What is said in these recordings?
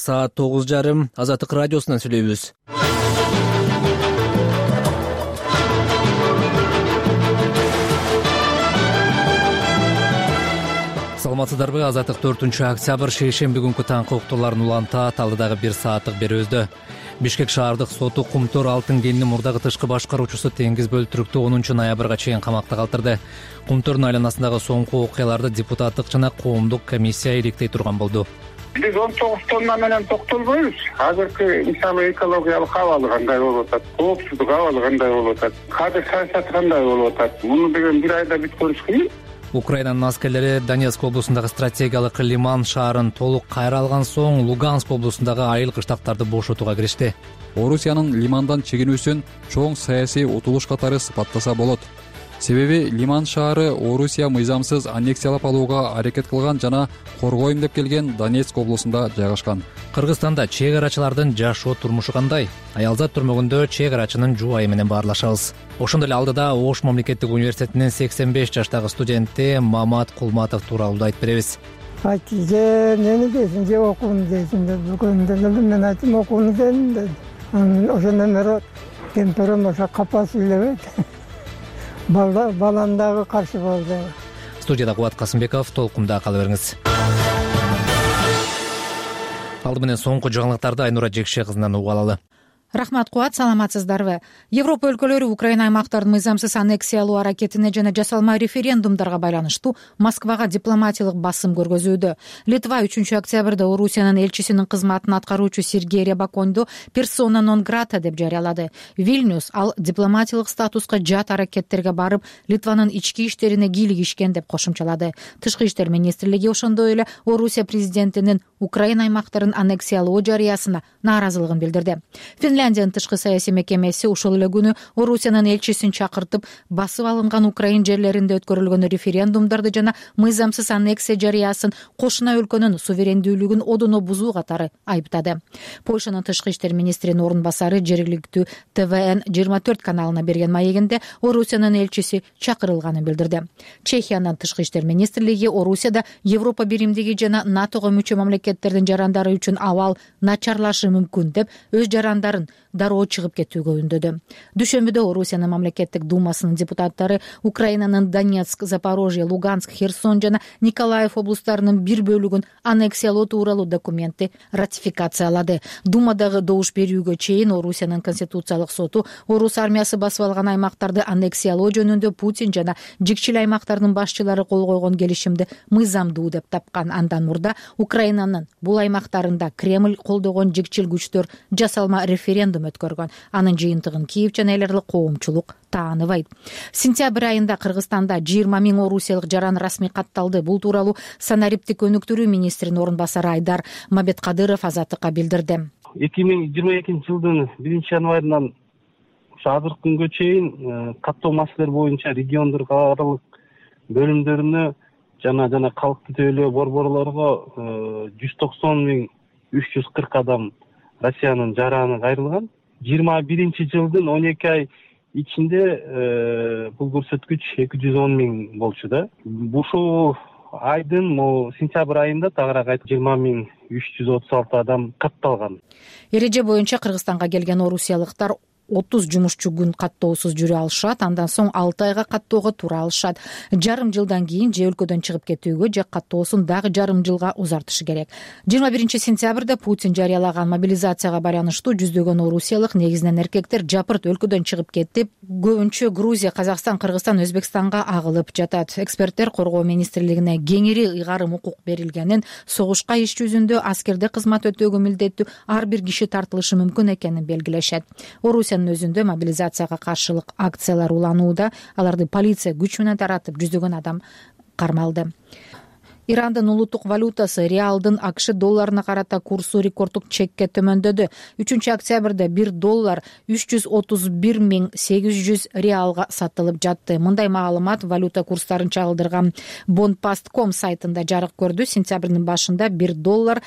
Саат 9:30 Азаттык радиосунан сүйлөйбүз. Саламатсыздарбы? Азаттык 4-октябрь шейшемби күнкү таңкы уктууларын улантат. Алдыдагы 1 сааттык берүүбүздө Бишкек шаардык соту Кумтөр алтын кенинин мурдагы тышкы башкаруучусу Теңиз Бөлтүрүктү 10 ноябрга чейин камакта калтырды. Кумтөрдүн айланасындагы соңку окуяларды депутаттык жана коомдук комиссия иликтей турган болду. Биз 19 тонна менен токтолбойбуз. Азыркы мисалы экологиялык абалы кандай болуп атат, коопсуздук абалы кандай болуп атат, кадыр саясаты кандай болуп атат. Муну деген бир айда бүткөрүш кыйын. Украинанын аскерлери Донецк облусундагы стратегиялык Лиман шаарын толук кайра алган соң Луганск облусундагы айыл кыштактарды бошотууга киришти. Орусиянын Лимандан чегинүүсүн чоң саясий утулуш катары сыпаттаса болот. Себеби Лиман шаары Орусия мыйзамсыз аннексиялап алууга аракет кылган жана коргойм деп келген Донецк облусунда жайгашкан. Кыргызстанда чек арачылардын жашоо турмушу кандай? Аялзат түрмөгүндө чек арачынын жубайы менен баарлашабыз. Ошондой эле алдыда Ош мамлекеттик университетинин 85 жаштагы студенти Мамат Кулматов тууралуу айтып беребиз. Же нени дейсиң, же окууну дейсиң деп бүгүндө мен айттым окууну дедим деди. Ошондон бери кемперим ошо капа сүйлөбөйт. Балам дагы каршы болду. Студияда Кубат Касымбеков, толкунда кала бериңиз. Алды менен соңку жаңылыктарды Айнура Жекше кызынан угуп алалы. Рахмат, Куат, саламатсыздарбы? Европа өлкөлөрү Украина аймактарын мыйзамсыз аннексиялоо аракетине жана жасалма референдумдарга байланыштуу Москвага дипломатиялык басым көргөзүүдө. Литва 3-октябрда Орусиянын элчисинин кызматын аткаруучу Сергей Рябаконду персона нон грата деп жарыялады. Вильнюс ал дипломатиялык статуска жат аракеттерге барып, Литванын ички иштерине кийлигишкен деп кошумчалады. Тышкы иштер министрлиги ошондой эле Орусия президентинин Украина аймактарын аннексиялоо жарыясына нааразылыгын билдирди. Финляндиянын тышкы саясий мекемеси ошол эле күнү Орусиянын элчисин чакыртып, басып алынган Украин жерлеринде өткөрүлгөн референдумдарды жана мыйзамсыз аннексия жарыясын кошуна өлкөнүн суверендүүлүгүн одоно бузуу катары айыптады. Польшанын тышкы иштер министринин орун басары жергиликтүү ТВН 24 каналына берген маегинде Орусиянын элчиси чакырылганын билдирди. Чехиянын тышкы иштер министрлиги Орусияда Европа биримдиги жана НАТОго мүчө мамлекеттердин жарандары үчүн абал начарлашы мүмкүн деп өз жарандарын дароо чыгып кетүүгө үндөдү. Дүйшөмбүдө Орусиянын мамлекеттик думасынын депутаттары Украинанын Донецк, Запорожье, Луганск, Херсон жана Николаев облустарынын бир бөлүгүн аннексиялоо тууралуу документти ратификациялады. Думадагы добуш берүүгө чейин Орусиянын конституциялык соту орус армиясы басып алган аймактарды аннексиялоо жөнүндө Путин жана жикчил аймактардын башчылары кол койгон келишимди мыйзамдуу деп тапкан. Андан мурда Украинанын бул аймактарында Кремль колдогон жикчил күчтөр жасалма референдум өткөргөн. Анын жыйынтыгын Киев жана эл аралык коомчулук тааныбайт. Сентябрь айында Кыргызстанда 20 000 орусиялык жаран расмий катталды. Бул тууралуу санариптик өнүктүрүү министринин орун басары Айдар Мамбеткадыров Азаттыкка билдирди. 2022 жылдын 1 январынан азыркы күнгө чейин каттоо маселелери боюнча региондор аралык бөлүмдөрүнө жана калкты тейлөө борборлорго 190 340 адам Россиянын жараны кайрылган. 21 жылдын 12 ай ичинде бул көрсөткүч 210 000 болчу да. Ушул айдын сентябрь айында тагыраак 20 336 адам катталган. Эреже боюнча Кыргызстанга келген орусиялыктар 30 жумушчу күн каттоосуз жүрө алышат, андан соң 6 айга каттоого тура алышат. Жарым жылдан кийин же өлкөдөн чыгып кетүүгө же каттоосун дагы жарым жылга узартышы керек. 21 сентябрда Путин жарыялаган мобилизацияга байланыштуу жүздөгөн орусиялык, негизинен эркектер жапырт өлкөдөн чыгып кетип, көбүнчө Грузия, Казакстан, Кыргызстан, Өзбекстанга агылып жатат. Эксперттер коргоо министрлигине кеңири ыйгарым укук берилгенин, согушка иш жүзүндө аскерде кызмат өтөөгө милдеттүү ар бир киши тартылышы мүмкүн экенин белгилешет. Орусиянын өзүндө мобилизацияга каршылык акциялар уланууда, аларды полиция күч менен таратып, жүздөгөн адам кармалды. Ирандын улуттук валютасы реалдын АКШ долларына карата курсу рекорддук чекке төмөндөдү. 3-октябрда 1 доллар 331 800 реалга сатылып жатты. Мындай маалымат валюта курстарын чагылдырган Bondpast.com сайтында жарык көрдү. Сентябрдын башында 1 доллар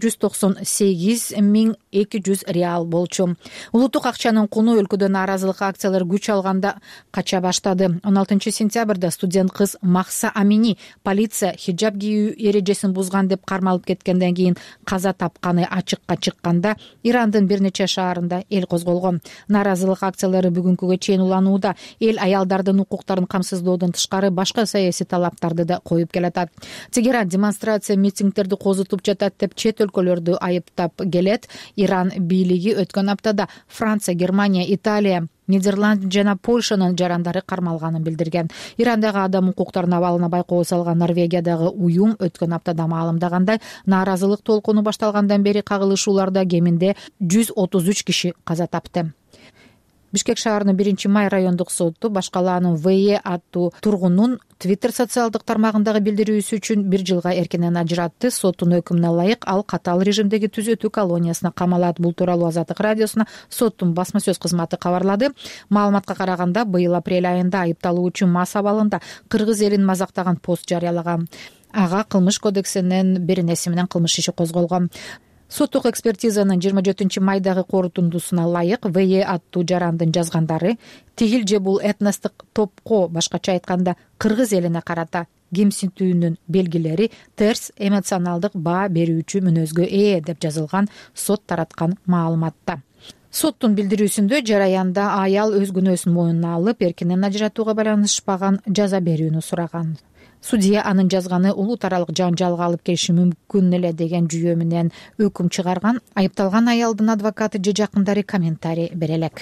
298 200 реал болчу. Улуттук акчанын куну өлкөдө нааразылык акциялар күч алганда кача баштады. 16 сентябрда студент кыз Махса Амини полиция хиджаб кийүү эрежесин бузган деп кармалып кеткенден кийин каза тапканы ачыкка чыкканда Ирандын бир нече шаарында эл козголгон. Нааразылык акциялары бүгүнкүгө чейин уланууда. Эл аялдардын укуктарын камсыздоодон тышкары башка саясий талаптарды да коюп келатат. Тегеран демонстрация митингдерди козутуп жатат деп чет өлкөлөрдү айыптап келет. Иран бийлиги өткөн аптада Франция, Германия, Италия, Нидерланд жана Польшанын жарандары кармалганын билдирген. Ирандагы адам укуктарынын абалына байкоо салган Норвегиядагы уюм өткөн аптада маалымдагандай, нааразылык толкуну башталгандан бери кагылышууларда кеминде 133 киши каза тапты. Бишкек шаарынын 1-май райондук соту башкалаанын ВЕ аттуу тургунун Twitter социалдык тармагындагы билдирүүсү үчүн 1 жылга эркинен ажыратты. Соттун өкүмүнө ылайык ал катаал режимдеги түзөтүү колониясына камалат. Бул тууралуу Азаттык радиосуна соттун басма сөз кызматы кабарлады. Маалыматка караганда, быйыл апрель айында айыпталуучу мас абалында кыргыз элин мазактаган пост жарыялаган. Ага кылмыш кодексинин 1-си менен кылмыш иши козголгон. Соттук экспертизанын 24-майдагы корутундусуна ылайык ВЕ аттуу жарандын жазгандары тигил же бул этностук топко, башкача айтканда кыргыз элине карата кемсинтүүнүн белгилери терс эмоционалдык баа берүүчү мүнөзгө ээ деп жазылган сот тараткан маалыматта. Соттун билдирүүсүндө жараянда аял өз күнөөсүн моюнуна алып, эркинен ажыратууга байланышпаган жаза берүүнү сураган. Судья анын жазганы улуу таралык жаңжалга алып келиши мүмкүн эле деген жүйө менен өкүм чыгарган. Айыпталган аялдын адвокаты же жакындары комментарий бере элек.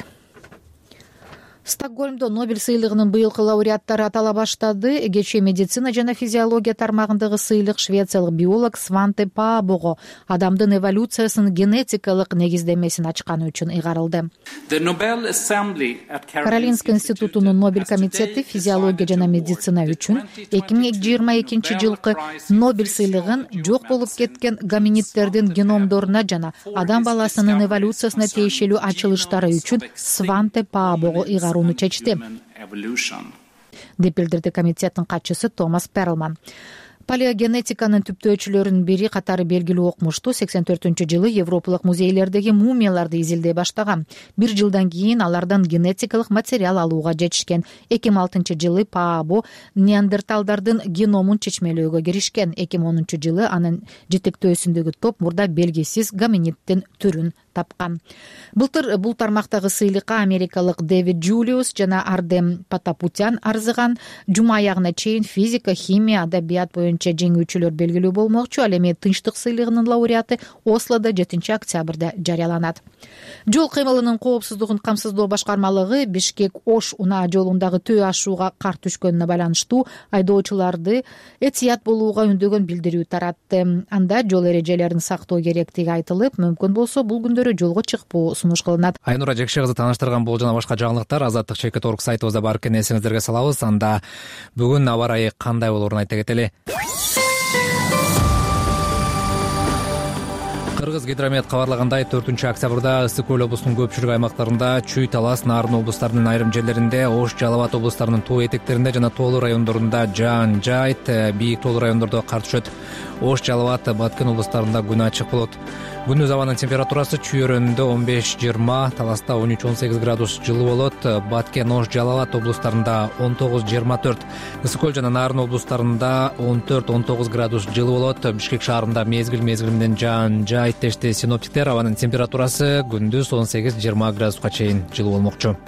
Стокгольмдо Нобель сыйлыгынын быйылкы лауреаттары атала баштады. Кечээ медицина жана физиология тармагындагы сыйлык швециялык биолог Сванте Паабого адамдын эволюциясынын генетикалык негиздемесин ачканы үчүн ыйгарылды. Каролинский институтунун Нобель комитети физиология жана медицина үчүн 2022 жылкы Нобель сыйлыгын жок болуп кеткен гоминиддердин геномдоруна жана адам баласынын эволюциясына тиешелүү ачылыштары үчүн Сванте Паабого чечти деп билдирди комитеттин катчысы Томас Перлман. Палеогенетиканын түптөөчүлөрүнүн бири катары белгилүү окумушту 84-жылы европалык музейлердеги мумияларды изилдей баштаган. 1 жылдан кийин алардан генетикалык материал алууга жетишкен. 2006-жылы Паабо неандерталдардын геномун чечмелөөгө киришкен. 2010-жылы анын жетектөөсүндөгү топ мурда белгисиз гоминиддин түрүн тапкан. Былтыр бул тармактагы сыйлыкка америкалык Дэвид Джулиус жана Ардем Патапутян арзыган. Жума аягына чейин физика, химия, адабият боюнча жеңүүчүлөр белгилүү болмокчу. Ал эми тынчтык сыйлыгынын лауреаты Ослодо 7-октябрда жарыяланат. Жол кыймылынын коопсуздугун камсыздоо башкармалыгы Бишкек-Ош унаа жолундагы төө ашууга кар түшкөнүнө байланыштуу айдоочуларды этият болууга үндөгөн билдирүү таратты. Анда жол эрежелерин сактоо керектиги айтылып, мүмкүн болсо бул күндөрү жолго чыкпоо сунуш кылынат. Айнура Жекше кызы таныштырган бул жана башка жаңылыктар Азаттык.org сайтыбызда бар экен, эсиңиздерге салабыз. Анда бүгүн аба ырайы кандай болоорун айта кетели. Кыргыз гидромет кабарлагандай 4-октябрда Ысык Көл облусунун көпчүлүк аймактарында Чүй, Талас, Нарын облустарынын айрым жерлеринде, Ош, Жалал Абад облустарынын тоо этектеринде жана тоолуу райондорунда жаан жайт, бийик тоолуу райондордо кар түшөт. Ош, Жалал Абад, Баткен облустарында күн ачык болот. Күндүз абанын температурасы Чүй өрөөнүндө 15-20, Таласта 13-18 градус жылуу болот. Баткен, Ош, Жалал Абад облустарында 19-24, Ысык Көл жана Нарын облустарында 14-19 градус жылуу болот. Бишкек шаарында мезгил менен жаан жайт дешти синоптиктер. Абанын температурасы күндүз 18-20 градуска чейин жылуу болмокчу.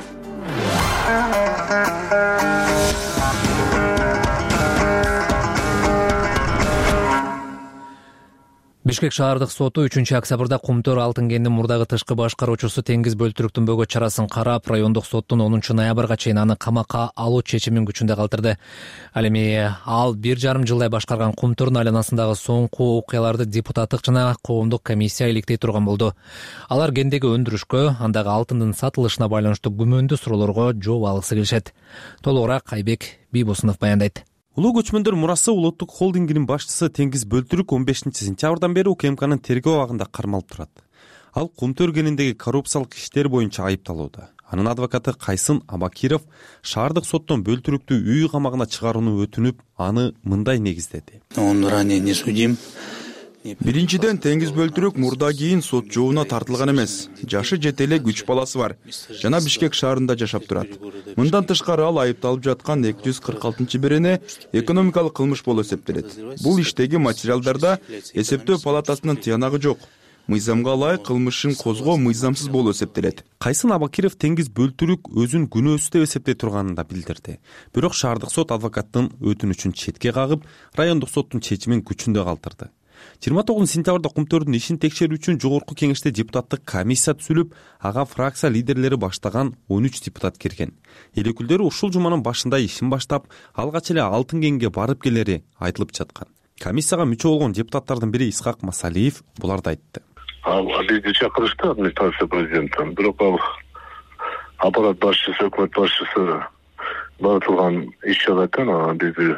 Бишкек шаардык соту 3-октябрда Кумтөр алтын кенинин мурдагы тышкы башкаруучусу Теңиз Бөлтүрүктүн бөгөт чарасын карап, райондук соттун 10-ноябрга чейин аны камакка алуу чечимин күчүндө калтырды. Ал эми ал 1,5 жылдай башкарган Кумтөрдүн айланасындагы соңку окуяларды депутаттык жана коомдук комиссия иликтей турган болду. Алар кендеги өндүрүшкө, андагы алтындын сатылышына байланыштуу күмөндүү суроолорго жооп алгысы келишет. Толугураак Айбек Бийбосунов баяндайт. Улуу көчмөндөр мурасы улуттук холдингинин башчысы Теңиз Бөлтүрүк 15-сентябрдан бери УКМКнын тергөө абагында кармалып турат. Ал Кумтөр кениндеги коррупциялык иштер боюнча айыпталууда. Анын адвокаты Кайсын Абакиров шаардык соттон Бөлтүрүктү үй камагына чыгарууну өтүнүп, аны мындай негиздеди. Он ранее не судим. Биринчиден, теңиз бөлтүрүк мурда кийин сот жообуна тартылган эмес. Жашы жете элек 3 баласы бар жана Бишкек шаарында жашап турат. Мындан тышкары ал айыпталып жаткан 246-берене экономикалык кылмыш болуп эсептелет. Бул иштеги материалдарда эсептөө палатасынын тыянагы жок. Мыйзамга ылайык кылмышын козгоо мыйзамсыз болуп эсептелет. Кайсын Абакиров теңиз бөлтүрүк өзүн күнөөсүз деп эсептей турганын да билдирди. Бирок шаардык сот адвокаттын өтүнүчүн четке кагып, райондук соттун чечимин күчүндө калтырды. 29 сентябрда Кумтөрдүн ишин текшерүү үчүн жогорку кеңеште депутаттык комиссия түзүлүп, ага фракция лидерлери баштаган 13 депутат кирген. Эл өкүлдөрү ушул жуманын башында ишин баштап, алгач эле Алтын кенге барып келери айтылып жаткан. Комиссияга мүчө болгон депутаттардын бири Исхак Масалиев буларды айтты. Бизди чакырышты администрация президенттен, бирок ал аппарат башчысы, өкмөт башчысы баратылган иш жагаттан бизди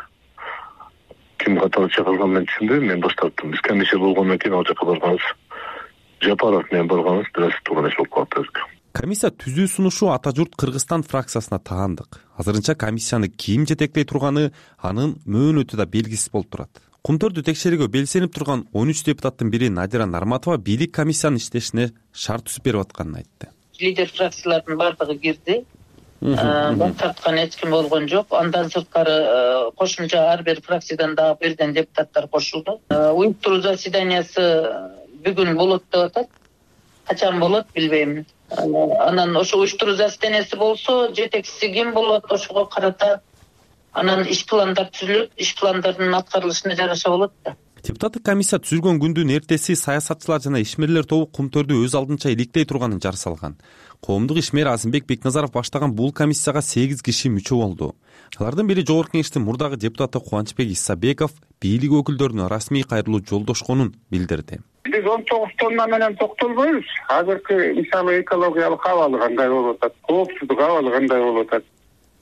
ким катары чакырганын мен түшүнбөйм, мен баш тарттым. Биз комиссия болгондон кийин ал жака барганбыз. Жапаров менен барганбыз, бираз турган иш болуп калды. Комиссия түзүү сунушу Ата журт Кыргызстан фракциясына таандык. Азырынча комиссияны ким жетектей турганы анын мөөнөтү да белгисиз болуп турат. Кумтөрдү текшерүүгө белсенип турган 13 депутаттын бири Надира Нарматова бийлик комиссиянын иштешине шарт түзүп берип атканын айтты. Лидер фракциялардын бардыгы кирди. Баш тарткан эч ким болгон жок. Андан сырткары кошумча ар бир фракциядан дагы берген депутаттар кошулду. Уюштуруу заседаниясы бүгүн болот деп атат. Качан болот билбейм. Анан ошо уюштуруу заседаниясы болсо, жетекчиси ким болот, ошого карата анан иш пландар түзүлөт, иш пландардын аткарылышына жараша болот да. Депутаттык комиссия түзүлгөн күндүн эртеси саясатчылар жана ишмерлер тобу Кумтөрдү өз алдынча иликтей турганын жар салган. Коомдук ишмер Азымбек Бекназаров баштаган бул комиссияга 8 киши мүчө болду. Алардын бири жогорку кеңештин мурдагы депутаты Кубанычбек Исабеков бийлик өкүлдөрүнө расмий кайрылуу жолдошконун билдирди. Биз 19 тонна менен токтолбойбуз. Азыркы мисалы экологиялык абалы кандай болуп атат, коопсуздук абалы кандай болуп атат,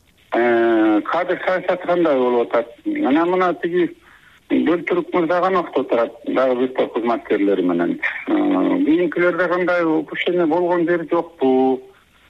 кадр саясаты кандай болуп атат. Анан мына тиги бөлтүрүк мырза гана турат, дагы бир топ кызматкерлери менен. Кийинкилерде кандай упущение болгон жери жокпу?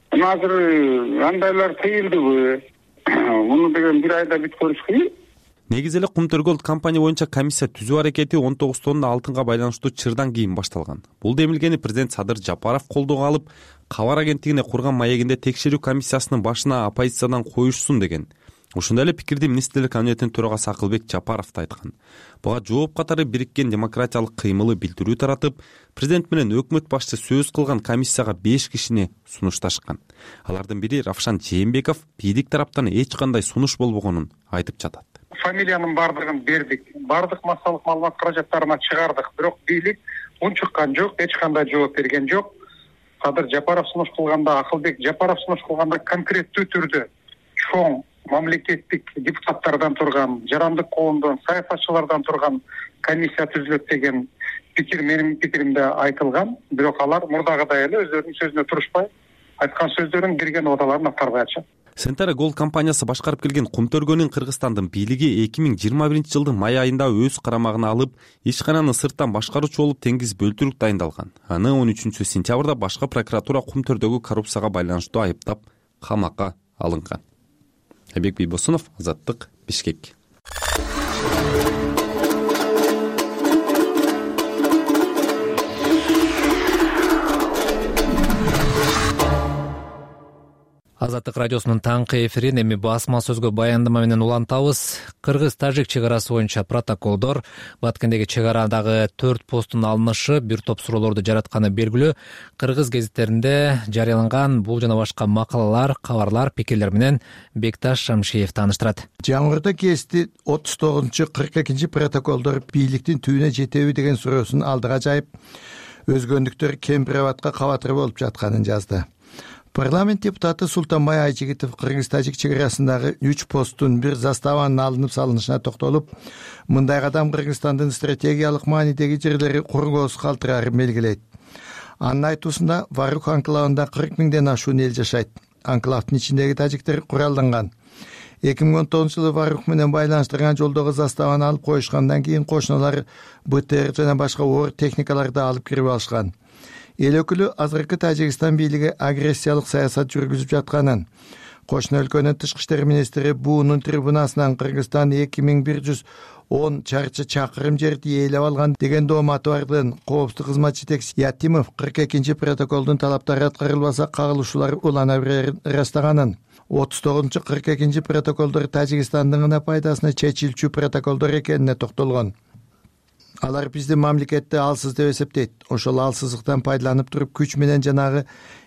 Азыр андайлар тыйылдыбы? Муну деген бир айда бүт көрүш кыйын. Негизи эле Кумтөр Голд компания боюнча комиссия түзүү аракети 19 тонна алтынга байланыштуу чырдан кийин башталган. Бул демилгени президент Садыр Жапаров колдоого алып, кабар агенттигине курган маегинде текшерүү комиссиясынын башына оппозициядан коюшсун деген. Ушундай эле пикирди министрлер кабинетинин төрагасы Акылбек Жапаров да айткан. Буга жооп катары бириккен демократиялык кыймылы билдирүү таратып, президент менен өкмөт башчысы сөз кылган комиссияга 5 кишини сунушташкан. Алардын бири Равшан Жээнбеков бийлик тараптан эч кандай сунуш болбогонун айтып жатат. Фамилиянын бардыгын бердик, бардык массалык маалымат каражаттарына чыгардык, бирок бийлик унчуккан жок, эч кандай жооп берген жок. Садыр Жапаров сунуш кылганда, Акылбек Жапаров сунуш кылганда конкреттүү түрдө чоң мамлекеттик депутаттардан турган, жарандык коомдон, саясатчылардан турган комиссия түзүлөт деген пикир менин пикиримде айтылган, бирок алар мурдагыдай эле өздөрүнүн сөзүнө турушпай, айткан сөздөрүн берген убадаларын аткарбай атышат. Сентара Голд компаниясы башкарып келген Кумтөргөнүн Кыргызстандын бийлиги 2021 жылдын май айында өз карамагына алып, ишкананы сырттан башкаруучу болуп теңиз бөлтүрүк дайындалган. Аны 13 сентябрда башкы прокуратура Кумтөрдөгү коррупцияга байланыштуу айыптап, камакка алынган. Айбек Бийбосунов, Азаттык, Бишкек. Азаттык радиосунун таңкы эфирин эми басма сөзгө баяндама менен улантабыз. Кыргыз-тажик чек арасы боюнча протоколдор, Баткендеги чек арадагы 4 посттун алынышы бир топ суроолорду жаратканы белгилүү. Кыргыз гезиттеринде жарыяланган бул жана башка макалалар, кабарлар, пикирлер менен Бекташ Шамшиев тааныштырат. Жаңгырда кести 39-42 протоколдор бийликтин түбүнө жетеби деген суроосун алдыга жайып, өзгөндүктөр кемпирабадка кабатыр болуп жатканын жазды. Парламент депутаты Султанбай Айжигитов Кыргыз-тажик чек арасындагы 3 посттун бир заставанын алынып салынышына токтолуп, мындай кадам Кыргызстандын стратегиялык маанидеги жерлери коргоосуз калтырарын белгилейт. Анын айтуусунда Варух анклавында 40 миңден ашуун эл жашайт. Анклавдын ичиндеги тажиктер куралданган. 2019 жылы Варух менен байланыштырган жолдогу заставаны алып коюшкандан кийин кошуналар БТР жана башка оор техникаларды алып кирип алышкан. Эл өкүлү азыркы Тажикстан бийлиги агрессиялык саясат жүргүзүп жатканын, Кошуна өлкөнүн тышкы иштер министри буунун трибунасынан Кыргызстан 2110 чарчы чакырым жерди ээлеп алган деген дооматы бардын коопсуздук кызмат жетекчиси Ятимов 42 протоколдун талаптары аткарылбаса кагылышуулар улана берерин ырастаганын, 39-42 протоколдор Тажикстандын гана пайдасына чечилчү протоколдор экенине токтолгон. Алар биздин мамлекетти алсыз деп эсептейт. Ошол алсыздыктан пайдаланып туруп күч менен жанагы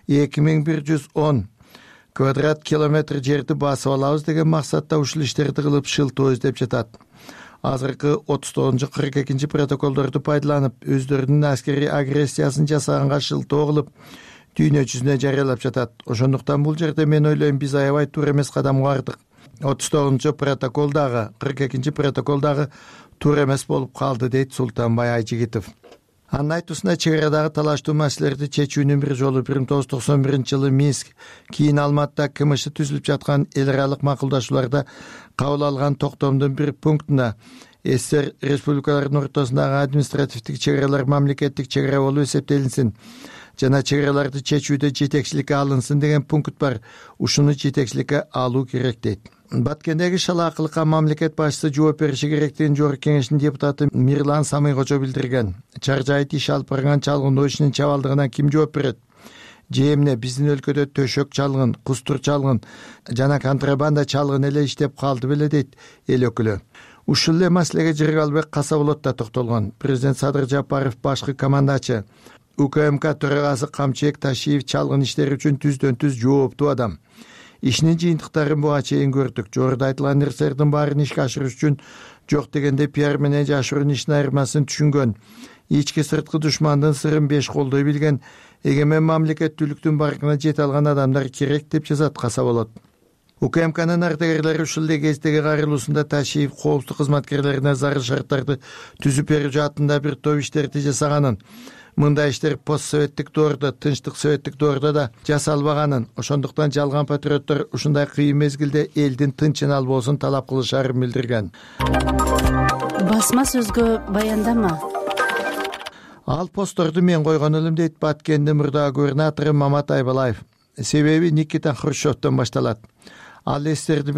2110 квадрат километр жерди басып алабыз деген максатта ушул иштерди кылып шылтоо издеп жатат. Азыркы 39-42 протоколдорду пайдаланып өздөрүнүн аскерий агрессиясын жасаганга шылтоо кылып дүйнө жүзүнө жарыялап жатат. Ошондуктан бул жерде мен ойлойм биз аябай туура эмес кадамга бардык. 39-протоколдагы 42 протоколдагы туура эмес болуп калды, дейт Султанбай Айжигитов. Анын айтуусунда чек арадагы талаштуу маселелерди чечүүнүн бир жолу 1991-жылы Минск, кийин Алматыда КМШ түзүлүп жаткан эл аралык макулдашууларда кабыл алган токтомдун бир пунктуна СССР республикаларынын ортосундагы административдик чек аралар мамлекеттик чек ара болуп эсептелинсин жана чек араларды чечүүдө жетекчиликке алынсын деген пункт бар. Ушуну жетекчиликке алуу керек, дейт. Баткендеги шалаакылыкка мамлекет башчысы жооп бериши керектигин Жогорку Кеңештин депутаты Мирлан Самыйкожо билдирген. Чар жайыт иш алып барган чалгындоо ишинин чабалдыгына ким жооп берет? Же эмне биздин өлкөдө төшөк чалгын, кустур чалгын жана контрабанда чалгын эле иштеп калды беле, дейт эл өкүлү. Ушул эле маселеге Жыргалбек Касаболот да токтолгон. Президент Садыр Жапаров башкы командачы, УКМК төрагасы Камчыбек Ташиев чалгын иштери үчүн түздөн-түз жооптуу адам. Ишинин жыйынтыктарын буга чейин көрдүк. Жогоруда айтылган нерселердин баарын ишке ашырыш үчүн жок дегенде пиар менен жашыруун ишин айырмасын түшүнгөн, ички сырткы душмандын сырын беш колдой билген, эгемен мамлекеттүүлүктүн баркына жете алган адамдар керек, деп жазат Касаболот. УКМКнын ардагерлери ушул эле кездеги кайрылуусунда Ташиев коопсуздук кызматкерлерине зарыл шарттарды түзүп берүү жаатында бир топ иштерди жасаганын, мындай иштер постсоветтик доордо, тынчтык советтик доордо да жасалбаганын, ошондуктан жалган патриоттор ушундай кыйын мезгилде элдин тынчын албоосун талап кылышарын билдирген. Басма сөзгө баяндама. Ал постторду мен койгон элем, дейт Баткендин мурдагы губернатору Мамат Айбалаев. Себеби Никита Хрущевдон башталат. Ал эстерди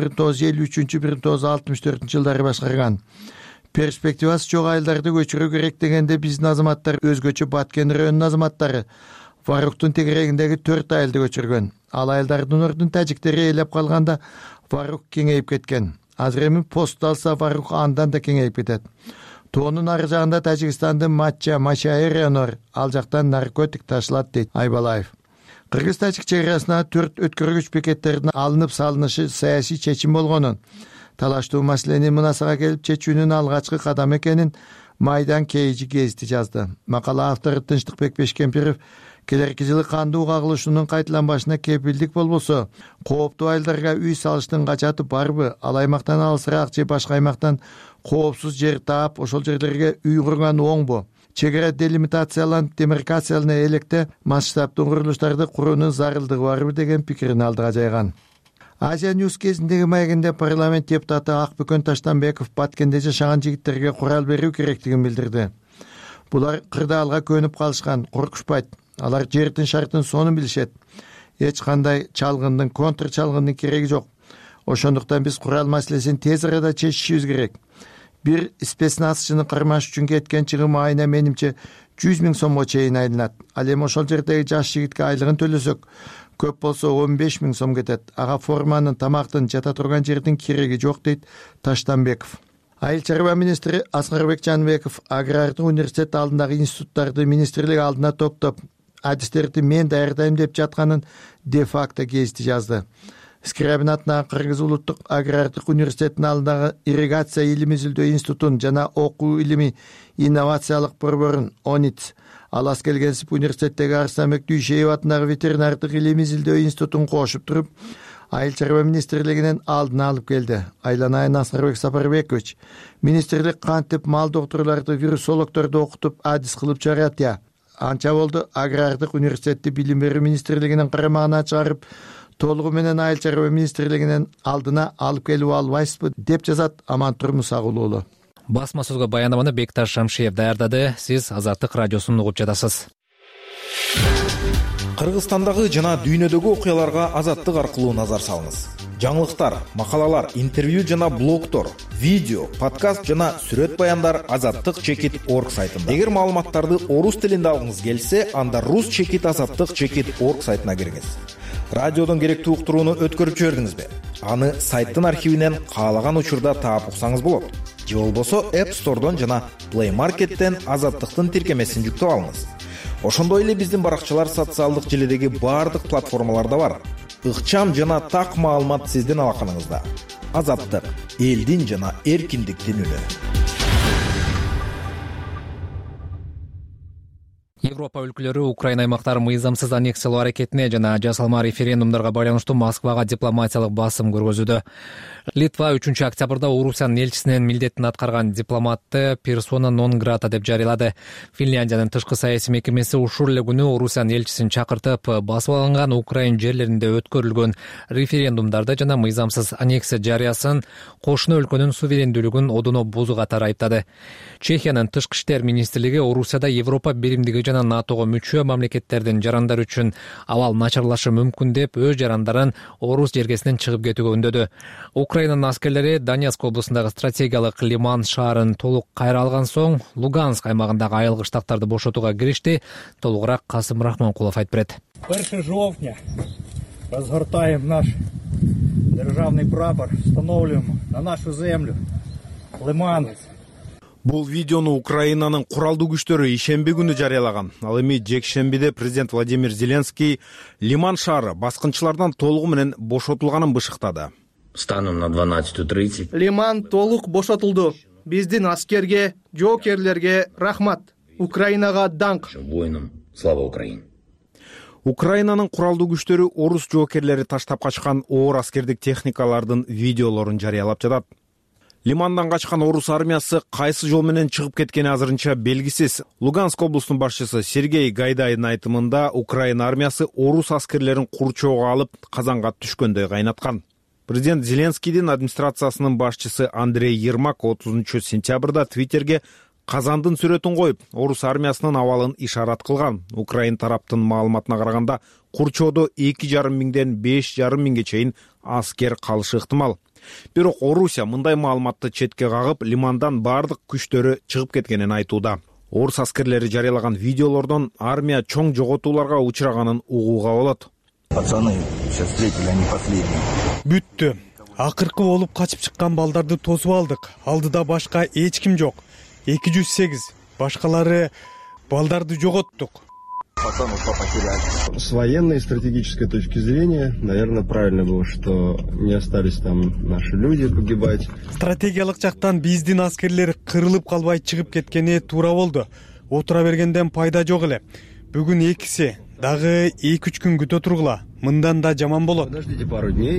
1953-1964 жылдары башкарган. Перспективасы жок айылдарды көчүрүү керек дегенде биздин азаматтар, өзгөчө Баткен районунун азаматтары Варуктун тегерегиндеги 4 айылды көчүргөн. Ал айылдардын ордун тажиктери ээлеп калганда Варук кеңейип кеткен. Азыр эми пост алса Варук андан да кеңейип кетет. Тоонун ары жагында Тажикстандын Машай району бар. Ал жактан наркотик ташылат, дейт Айбалаев. Кыргыз-тажик чек арасына 4 өткөргүч бекеттердин алынып салынышы саясий чечим болгонун, талаштуу маселени мынасага келип чечүүнүн алгачкы кадамы экенин Майдан Кейжи гезити жазды. Макала автору Тынчтыкбек Бешкемпиров келерки жылы кандуу кагылышуунун кайталанбашына кепилдик болбосо, кооптуу айылдарга үй салыштын качаты барбы? Ал аймактан алысыраак же башка аймактан коопсуз жер таап, ошол жерлерге үй курган оңбу? Чек ара делимитацияланып, демаркациялана электе масштабдуу курулуштарды куруунун зарылдыгы барбы деген пикирин алдыга жайган. Азия Ньюс кезиндеги маегинде парламент депутаты Акбөкөн Таштанбеков Баткенде жашаган жигиттерге курал берүү керектигин билдирди. Булар кырдаалга көнүп калышкан, коркушпайт. Алар жердин шартын сонун билишет. Эч кандай чалгындын, контр чалгындын кереги жок. Ошондуктан биз курал маселесин тез арада чечишибиз керек. Бир спецназчыны кармаш үчүн кеткен чыгым айына менимче 100 000 сомго чейин айланат. Ал эми ошол жердеги жаш жигитке айлыгын төлөсөк, көп болсо 15 000 сом кетет. Ага форманын, тамактын, жата турган жердин кереги жок, дейт Таштанбеков. Айыл чарба министри Аскарбек Жанбеков агрардык университет алдындагы институттарды министрлик алдына топтоп, адистерди мен даярдайм деп жатканын де-факто гезити жазды. Скрябин атынагы Кыргыз улуттук агрардык университетинин алдындагы ирригация илими изилдөө институтун жана окуу илими инновациялык борборун ОНИТ, Алас Келгенсип университеттеги Арыстанбек Дүйшеев атындагы ветеринардык илими изилдөө институтун кошуп туруп, Айыл чарба министрлигинин алдына алып келди. Айланайын Аскарбек Сапарбекович, министрлик кантип мал доктурларды, вирусологдорду окутуп, адис кылып чыгарат я? Анча болду агрардык университетти билим берүү министрлигинин карамагына чыгарып, толугу менен айыл чарба министрлигинин алдына алып келип албайсызбы, деп жазат Амантур Мусагул уулу. Басма сөзгө баяндаманы Бекташ Шамшиев даярдады. Сиз Азаттык радиосун угуп жатасыз. Кыргызстандагы жана дүйнөдөгү окуяларга Азаттык аркылуу назар салыңыз. жаңылыктар, макалалар, интервью жана блогтор, видео, подкаст жана сүрөт баяндар azattik.org сайтында. Эгер маалыматтарды орус тилинде алгыңыз келсе, анда rus.azattik.org сайтына кириңиз. Радиодон керектүү уктурууну өткөрүп жибердиңизби? Аны сайттын архивинен каалаган учурда таап уксаңыз болот. Же болбосо App Store'дон жана Play Market'тен Азаттыктын тиркемесин жүктөп алыңыз. Ошондой эле биздин баракчалар социалдык желидеги баардык платформаларда бар. Ыкчам жана так маалымат сиздин алаканыңызда. Азаттык, элдин жана эркиндиктин үнү. Европа өлкөлөрү Украина аймактарын мыйзамсыз аннексиялоо аракетине жана жасалма референдумдарга байланыштуу Москвага дипломатиялык басым көргөзүүдө. Литва 3 октябрда Орусиянын элчисинин милдетин аткарган дипломатты персона нон грата деп жарыялады. Финляндиянын тышкы саясий мекемеси ушул эле күнү Орусиянын элчисин чакыртып, басып алынган Украин жерлеринде өткөрүлгөн референдумдарды жана мыйзамсыз аннексия жарыясын кошуна өлкөнүн суверендүүлүгүн одоно бузуу катары айыптады. Чехиянын тышкы иштер министрлиги Орусияда Европа биримдиги жана НАТОго мүчө мамлекеттердин жарандары үчүн абал начарлашы мүмкүн деп өз жарандарын орус жергесинен чыгып кетүүгө үндөдү. Украинанын аскерлери Донецк облусундагы стратегиялык Лиман шаарын толук кайра алган соң Луганск аймагындагы айылгы штаттарды бошотууга киришти. Толугураак Касым Рахманкулов айтып берет. 1 жовтня разгортаем наш державный прапор, установлюем на нашу землю Лиман. Бул видеону Украинанын куралдуу күчтөрү ишемби күнү жарыялаган. Ал эми жекшембиде президент Владимир Зеленский Лиман шаары баскынчылардан толугу менен бошотулганын бышыктады. Станом на 12:30 Лиман толук бошотулду. Биздин аскерге, жоокерлерге рахмат. Украинага даңк. Воинам слава Украине. Украинанын куралдуу күчтөрү орус жоокерлери таштап качкан оор аскердик техникалардын видеолорун жарыялап жатат. Лимандан качкан орус армиясы кайсы жол менен чыгып кеткени азырынча белгисиз. Луганск облусунун башчысы Сергей Гайдайдын айтымында Украина армиясы орус аскерлерин курчоого алып казанга түшкөндөй кайнаткан. Президент Зеленскийдин администрациясынын башчысы Андрей Ермак 30 сентябрда Твиттерге казандын сүрөтүн коюп, орус армиясынын абалын ишарат кылган. Украин тараптын маалыматына караганда, курчоодо 2,5 миңден 5,5 миңге чейин аскер калышы ыктымал. Бирок Орусия мындай маалыматты четке кагып, Лимандан бардык күчтөрү чыгып кеткенин айтууда. Орус аскерлери жарыялаган видеолордон армия чоң жоготууларга учраганын угууга болот. Пацаны, сейчас встретили, они последние. Бүттү. Акыркы болуп качып чыккан балдарды тосуп алдык. Алдыда башка эч ким жок. 208. Башкалары балдарды жоготтук. С военной и стратегической точки зрения, наверное, правильно было, что не остались там наши люди погибать. Стратегиялык жактан биздин аскерлер кырылып калбай чыгып кеткени туура болду. Отура бергенден пайда жок эле. Бүгүн экиси дагы 2-3 күн күтө тургула. Мындан да жаман болот. Подождите пару дней,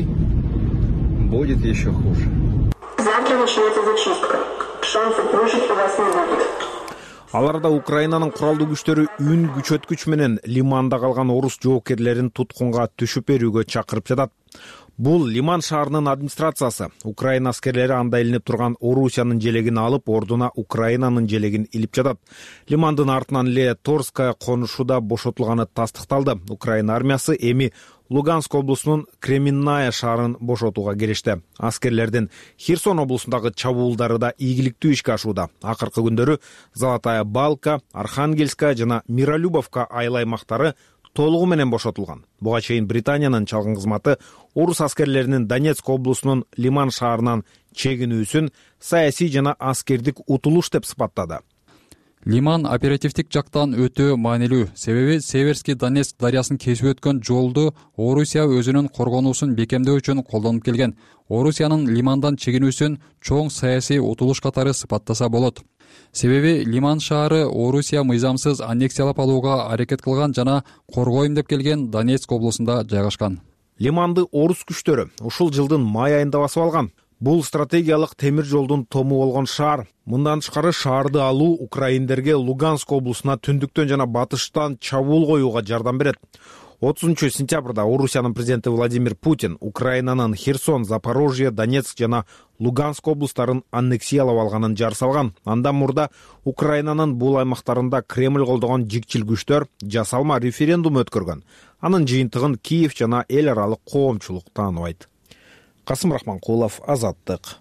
будет еще хуже. Завтра начнется зачистка. Шансов выжить у вас не будет. Аларда Украинанын куралдуу күчтөрү үн күчөткүч менен Лиманда калган орус жоокерлерин туткунга түшүп берүүгө чакырып жатат. Бул Лиман шаарынын администрациясы. Украина аскерлери анда илинип турган Орусиянын желегин алып, ордуна Украинанын желегин илип жатат. Лимандын артынан эле Торская конушуда бошотулганы тастыкталды. Украина армиясы эми Луганск облусунун Кременная шаарын бошотууга киришти. Аскерлердин Херсон облусундагы чабуулдары да ийгиликтүү ишке ашууда. Акыркы күндөрү Золотая Балка, Архангельская жана Миролюбовка айыл аймактары толугу менен бошотулган. Буга чейин Британиянын чалгын кызматы орус аскерлеринин Донецк облусунун Лиман шаарынан чегинүүсүн саясий жана аскердик утулуш деп сыпаттады. Лиман оперативдик жактан өтө маанилүү. Себеби Северский Донецк дарыясын кесип өткөн жолду Орусия өзүнүн коргонуусун бекемдөө үчүн колдонуп келген. Орусиянын Лимандан чегинүүсүн чоң саясий утулуш катары сыпаттаса болот. Себеби Лиман шаары Орусия мыйзамсыз аннексиялап алууга аракет кылган жана коргойм деп келген Донецк облусунда жайгашкан. Лиманды орус күчтөрү ушул жылдын май айында басып алган. Бул стратегиялык темир жолдун тому болгон шаар. Мындан тышкары шаарды алуу украиндерге Луганск облусуна түндүктөн жана батыштан чабуул коюуга жардам берет. 30 сентябрда Орусиянын президенти Владимир Путин Украинанын Херсон, Запорожье, Донецк жана Луганск облустарын аннексиялап алганын жар салган. Андан мурда Украинанын бул аймактарында Кремль колдогон жикчил күчтөр жасалма референдум өткөргөн. Анын жыйынтыгын Киев жана эл аралык коомчулук тааныбайт. Касым Рахманкулов, Азаттык.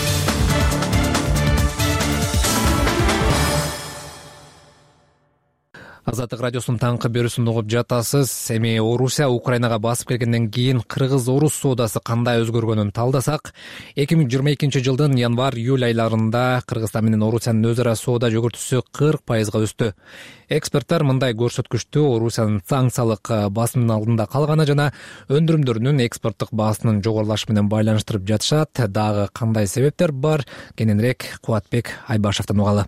Азаттык радиосунун таңкы берүүсүн угуп жатасыз. Эми Орусия Украинага басып келгенден кийин кыргыз-орус соодасы кандай өзгөргөнүн талдасак, 2022 жылдын январь-июль айларында Кыргызстан менен Орусиянын өзара соода жүгүртүүсү 40%га өстү. Эксперттер мындай көрсөткүчтү Орусиянын санкциялык басымдын алдында калганы жана өндүрүмдөрүнүн экспорттук баасынын жогорулашы менен байланыштырып жатышат. Дагы кандай себептер бар? Кененирээк Кубатбек Айбашевден угалы.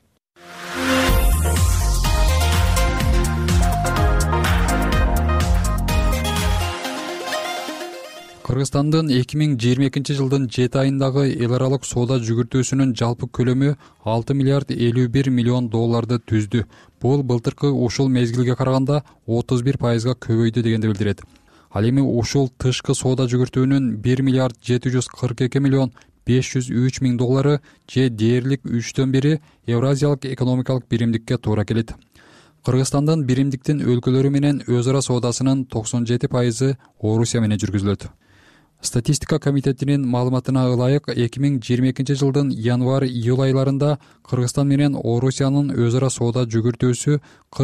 Кыргызстандын 2022 жылдын 7 айындагы эл аралык соода жүгүртүүсүнүн жалпы көлөмү 6 миллиард 51 миллион долларды түздү. Бул былтыркы ушул мезгилге караганда 31%га көбөйдү дегенди билдирет. Ал эми ушул тышкы соода жүгүртүүнүн 1 миллиард 742 миллион 503 миң доллары же дээрлик 3/1 Евразиялык экономикалык биримдикке туура келет. Кыргызстандын биримдиктин өлкөлөрү менен өз ара соодасынын 97% Орусия менен жүргүзүлөт. Статистика комитетинин маалыматына ылайык 2022 жылдын январь-июль айларында Кыргызстан менен Орусиянын өз ара соода жүгүртүүсү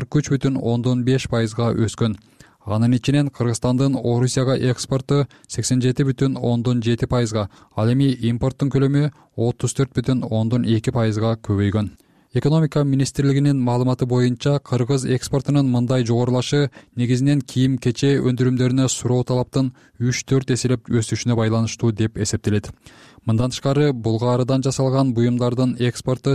43,5%га өскөн. Анын ичинен Кыргызстандын Орусияга экспорту 87,7%га, ал эми импорттун көлөмү 34,2%га көбөйгөн. Экономика министрлигинин маалыматы боюнча кыргыз экспортунун мындай жогорулашы негизинен кийим-кече өндүрүмдөрүнө суроо талаптын 3-4 эселеп өсүшүнө байланыштуу деп эсептелет. Мындан тышкары булгаарыдан жасалган буюмдардын экспорту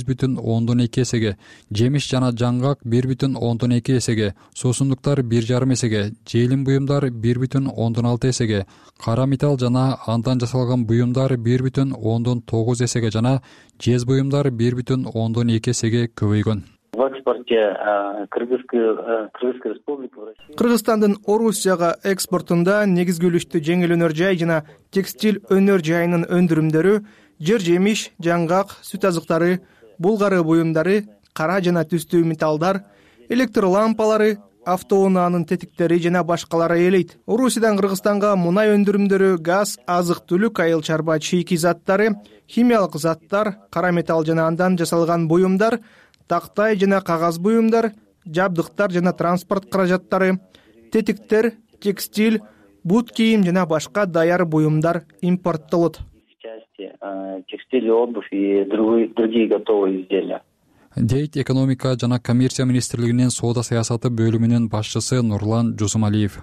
8,2 эсеге, жемиш жана жаңгак 1,2 эсеге, суусундуктар 1,5 эсеге, желим буюмдар 1,6 эсеге, кара металл жана андан жасалган буюмдар 1,9 эсеге жана жез буюмдар 1,2 эсеге көбөйгөн. В экспорте Кыргызской республики Кыргызстандын Орусияга экспортунда негизги үлүштү жеңил өнөр жай жана текстиль өнөр жайынын өндүрүмдөрү, жер жемиш, жаңгак, сүт азыктары, булгары буюмдары, кара жана түстүү металлдар, электр лампалары, автоунаанын тетиктери жана башкалары ээлейт. Орусиядан Кыргызстанга мунай өндүрүмдөрү, газ, азык-түлүк, айыл чарба чийки заттары, химиялык заттар, кара металл жана андан жасалган буюмдар, тактай жана кагаз буюмдар, жабдыктар жана транспорт каражаттары, тетиктер, текстиль, бут кийим жана башка даяр буюмдар импорттолот. Текстиль, обувь и другие готовые изделия. Дейт экономика жана коммерция министрлигинин соода саясаты бөлүмүнүн башчысы Нурлан Жусумалиев.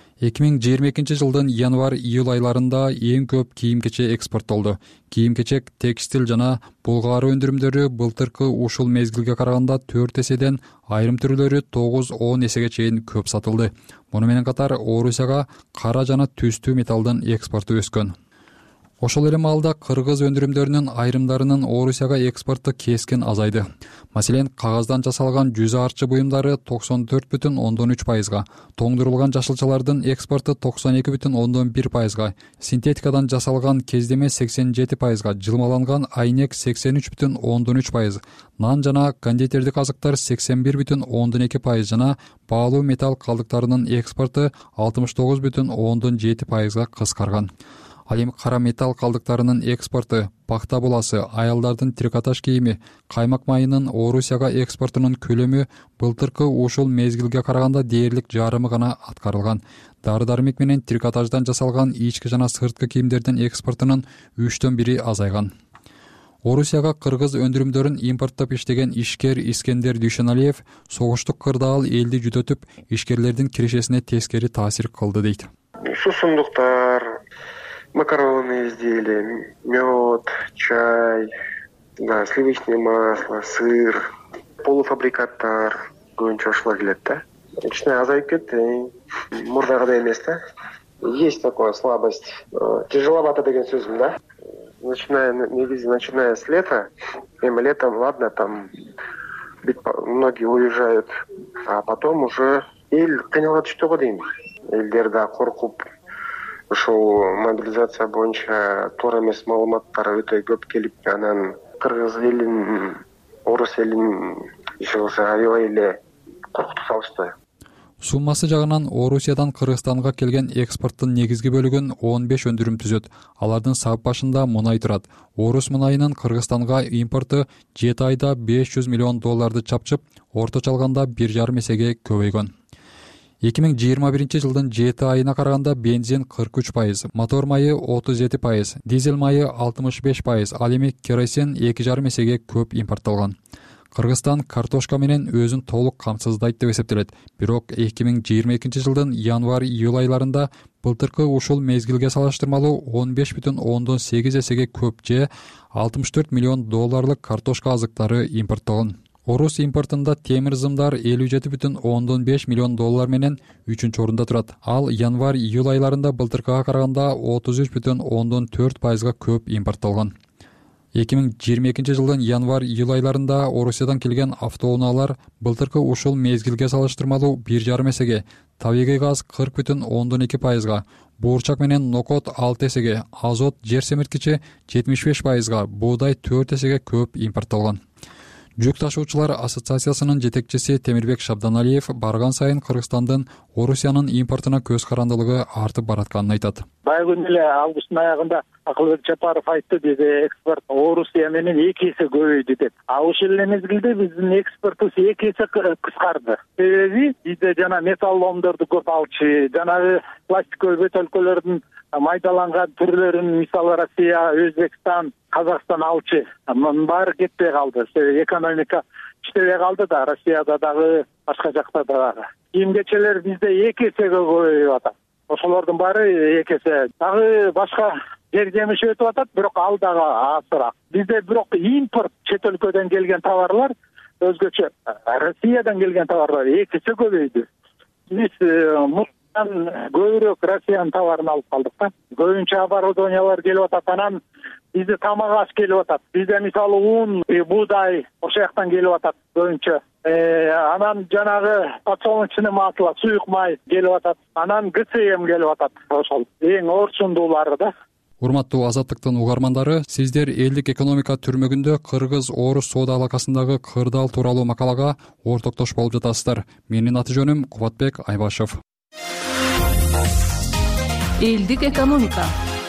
2022 жылдын январь-июль айларында эң көп кийим-кече экспорттолду. Кийим-кечек, текстиль жана булгаары өндүрүмдөрү былтыркы ушул мезгилге караганда 4 эседен, айрым түрлөрү 9-10 эсеге чейин көп сатылды. Муну менен катар Орусияга кара жана түстүү металлдын экспорту өскөн. Ошол эле маалда кыргыз өндүрүмдөрүнүн айрымдарынын Орусияга экспорту кескен азайды. Маселен, кагаздан жасалган жүз арчы буюмдары 94,3%га, тоңдурулган жашылчалардын экспорту 92,1%га, синтетикадан жасалган кездеме 87%га, жылмаланган айнек 83,3%, нан жана кондитердик азыктар 81,2% жана баалуу металл калдыктарынын экспорту 69,7%га кыскарган. Ал эми кара металл калдыктарынын экспорту, пахта буласы, аялдардын трикотаж кийими, каймак майынын Орусияга экспортунун көлөмү былтыркы ушул мезгилге караганда дээрлик жарымы гана аткарылган. Дары-дармек менен трикотаждан жасалган ички жана сырткы кийимдердин экспортунун 3/1 азайган. Орусияга кыргыз өндүрүмдөрүн импорттоп иштеген ишкер Искендер Дүйшөналиев согуштук кырдаал элди жүдөтүп, ишкерлердин кирешесине тескери таасир кылды дейт. Суусундуктар, макаронные изделия, мед, чай, сливочное масло, сыр, полуфабрикаттар көбүнчө ошолор келет да. Кичине азайып кетти, мурдагыдай эмес да. Есть такая слабость. Тяжеловато деген сөзүм да. Начиная с лета, летом, ладно, там многие уезжают, а потом уже эл кыйналга түштү го дейм. Элдер да коркуп, ушул мобилизация боюнча туура эмес маалыматтар өтө көп келип, анан кыргыз элин, орус элин иши кылса аябай эле коркутуп салышты. Суммасы жагынан Орусиядан Кыргызстанга келген экспорттун негизги бөлүгүн 15 өндүрүм түзөт. Алардын сап башында мунай турат. Орус мунайынын Кыргызстанга импорты 7 айда $500 миллион чапчып, орточо алганда 1,5 эсеге көбөйгөн. 2021 жылдын 7 айына караганда бензин 43%, мотор майы 37%, дизель майы 65%, ал эми керосин 2,5 эсеге көп импортталган. Кыргызстан картошка менен өзүн толук камсыздайт деп эсептелет. Бирок 2022 жылдын январь-июль айларында былтыркы ушул мезгилге салыштырмалуу 15,8 эсеге көп же $64 миллион картошка азыктары импорттолгон. Орус импортунда темир зымдар $57,5 миллион менен 3-чү орунда турат. Ал январь-июль айларында былтыркыга караганда 33,4% көп импорттолгон. 2022 жылдын январь-июль айларында Орусиядан келген автоунаалар былтыркы ушул мезгилге салыштырмалуу 1,5 эсеге, табигый газ 40,2%, буурчак менен нокот 6 эсеге, азот жер семирткичи 75%, буудай 4 эсеге көп импорттолгон. Жүк ташуучулар ассоциациясынын жетекчиси Темирбек Шабданалиев барган сайын Кыргызстандын Орусиянын импортуна көз карандылыгы артып баратканын айтат. Баягы күнү эле августтун аягында Акылбек Жапаров айтты, биде экспорт Орусия менен 2 эсе көбөйдү деп. А ошол эле мезгилде биздин экспортубуз 2 эсе кыскарды. Себеби бизде жана металл ломдорду көп алчу, жанагы пластиковый бөтөлкөлөрдүн майдаланган түрлөрүн мисалы Россия, Өзбекстан, Казакстан алчу. Мунун баары кетпей калды. Себеби экономика иштебей калды да, Россияда дагы, башка жакта дагы. Кийим кечелер бизде 2 эсеге көбөйүп атат. Ошолордун баары 2 эсе. Дагы башка жер жемиш өтүп атат, бирок ал дагы азыраак. Бизде бирок импорт чет өлкөдөн келген товарлар өзгөчө. Россиядан келген товарлар 2 эсе көбөйдү. Биз көбүрөөк Россиянын товарын алып калдык да. Көбүнчө оборудованиялар келип атат, анан бизде тамак аш келип атат. Бизде мисалы ун, буудай ошол жактан келип атат көбүнчө. Анан жанагы подсолнечный масло, суюк май келип атат. Анан ГСМ келип атат. Ошол эң орчундуулары да. Урматтуу Азаттыктын угармандары, сиздер элдик экономика түрмөгүндө Кыргыз-Орус соода алакасындагы кырдаал тууралуу макалага ортоктош болуп жатасыздар. Менин аты жөнүм Кубатбек Айбашев. Элдик экономика.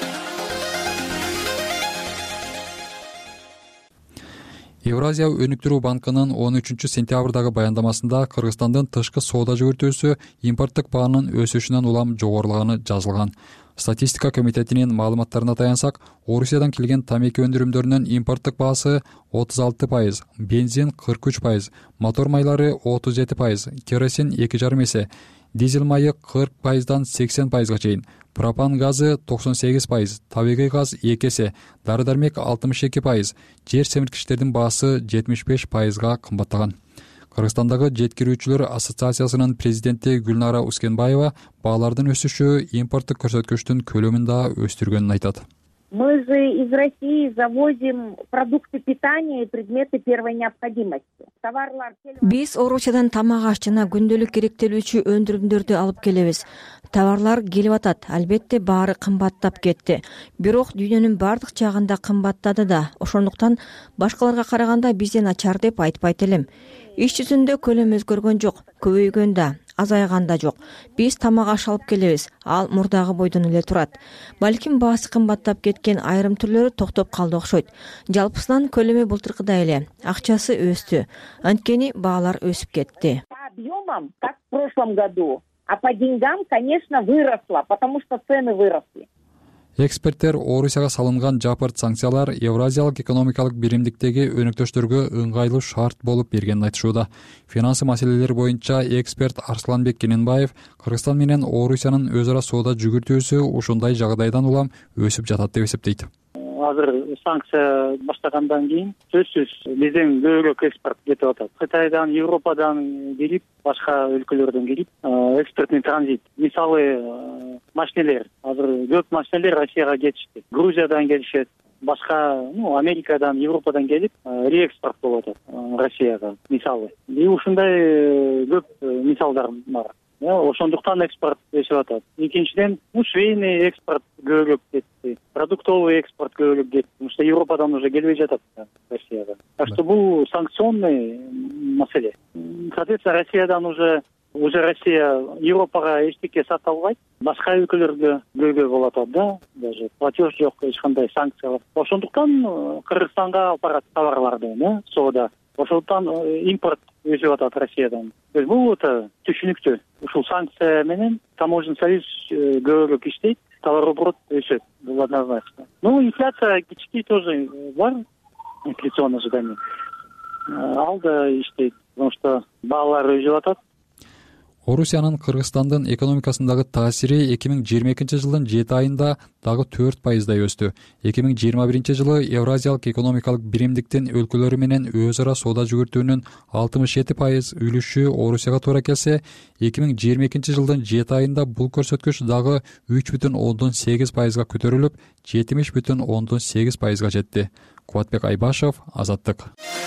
Евразия өнүктүрүү банкынын 13 сентябрдагы баяндамасында Кыргызстандын тышкы соода жүгүртүүсү импорттук баанын өсүшүнөн улам жогорулаганы жазылган. Статистика комитетинин маалыматтарына таянсак, Орусиядан келген тамеки өндүрүмдөрүнүн импорттук баасы 36%, бензин 43%, мотор майлары 37%, керосин 2,5 эсе, дизель майы 40%дан 80%га чейин, пропан газы 98%, табигый газ 2 эсе, дары-дармек 62%, жер семирткичтердин баасы 75%га кымбаттаган. Кыргызстандагы жеткирүүчүлөр ассоциациясынын президенти Гүлнара Ускенбаева баалардын өсүшү импорттук көрсөткүчтүн көлөмүн да өстүргөнүн айтат. Мы же из России завозим продукты питания и предметы первой необходимости. Биз Орусиядан тамак аш жана күндөлүк керектелүүчү өндүрүмдөрдү алып келебиз. Товарлар келип атат, албетте баары кымбаттап кетти. Бирок дүйнөнүн бардык жагында кымбаттады да. Ошондуктан башкаларга караганда бизден начар деп айтпайт элем. Иш жүзүндө көлөм өзгөргөн жок, көбөйгөн да, азайган да жок. Биз тамак аш алып келебиз, ал мурдагы бойдон эле турат. Балким баасы кымбаттап кеткен айрым түрлөрү токтоп калды окшойт. Жалпысынан көлөмү былтыркыдай эле, акчасы өстү. Анткени баалар өсүп кетти. По объемам, как в прошлом году, а по деньгам, конечно, выросла, потому что цены выросли. Эксперттер Орусияга салынган жапырт санкциялар Евразиялык экономикалык биримдиктеги өнөктөштөргө ыңгайлуу шарт болуп бергенин айтышууда. Финансы маселелери боюнча эксперт Арсланбек Кененбаев Кыргызстан менен Орусиянын өз ара соода жүгүртүүсү ушундай жагдайдан улам өсүп жатат деп эсептейт. Азыр санкция баштагандан кийин сөзсүз бизден көбүрөөк экспорт кетип атат. Кытайдан, Европадан келип, башка өлкөлөрдөн келип, экспортный транзит. Мисалы, машинелер, азыр көп машинелер Россияга кетишти. Грузиядан келишет, башка, Америкадан, Европадан келип, реэкспорт болуп атат Россияга, мисалы. И ушундай көп мисалдар бар. Ошондуктан экспорт өсүп атат. Экинчиден, швейный экспорт көбүрөөк кетти. Продуктовый экспорт көбүрөөк кетти. Потому что Европадан уже келбей жатат Россияга. Так что бул санкционный маселе. Соответственно, Россиядан уже уже Россия Европага эчтеке сата албайт, башка өлкөлөргө бөлгө болуп атат да, даже платеж жок, эч кандай санкциялар. Ошондуктан Кыргызстанга алып барат товарларды, соода. Ошондуктан импорт өсүп атат Россиядан. Бул өтө түшүнүктүү. Ушул санкция менен таможенный союз көбүрөөк иштейт, товарооборот өсөт. Бул однозначно. Ну, инфляция кичикей тоже бар, инфляционное ожидание. Ал да иштейт, потому что баалар өсүп атат. Орусиянын Кыргызстандын экономикасындагы таасири 2022 жылдын 7 айында дагы 4% өстү. 2021 жылы Евразиялык экономикалык биримдиктин өлкөлөрү менен өз ара соода жүгүртүүнүн 67% үлүшү Орусияга туура келсе, 2022 жылдын 7 айында бул көрсөткүч дагы 3,8%га көтөрүлүп, 70,8%га жетти. Кубатбек Айбашев, Азаттык.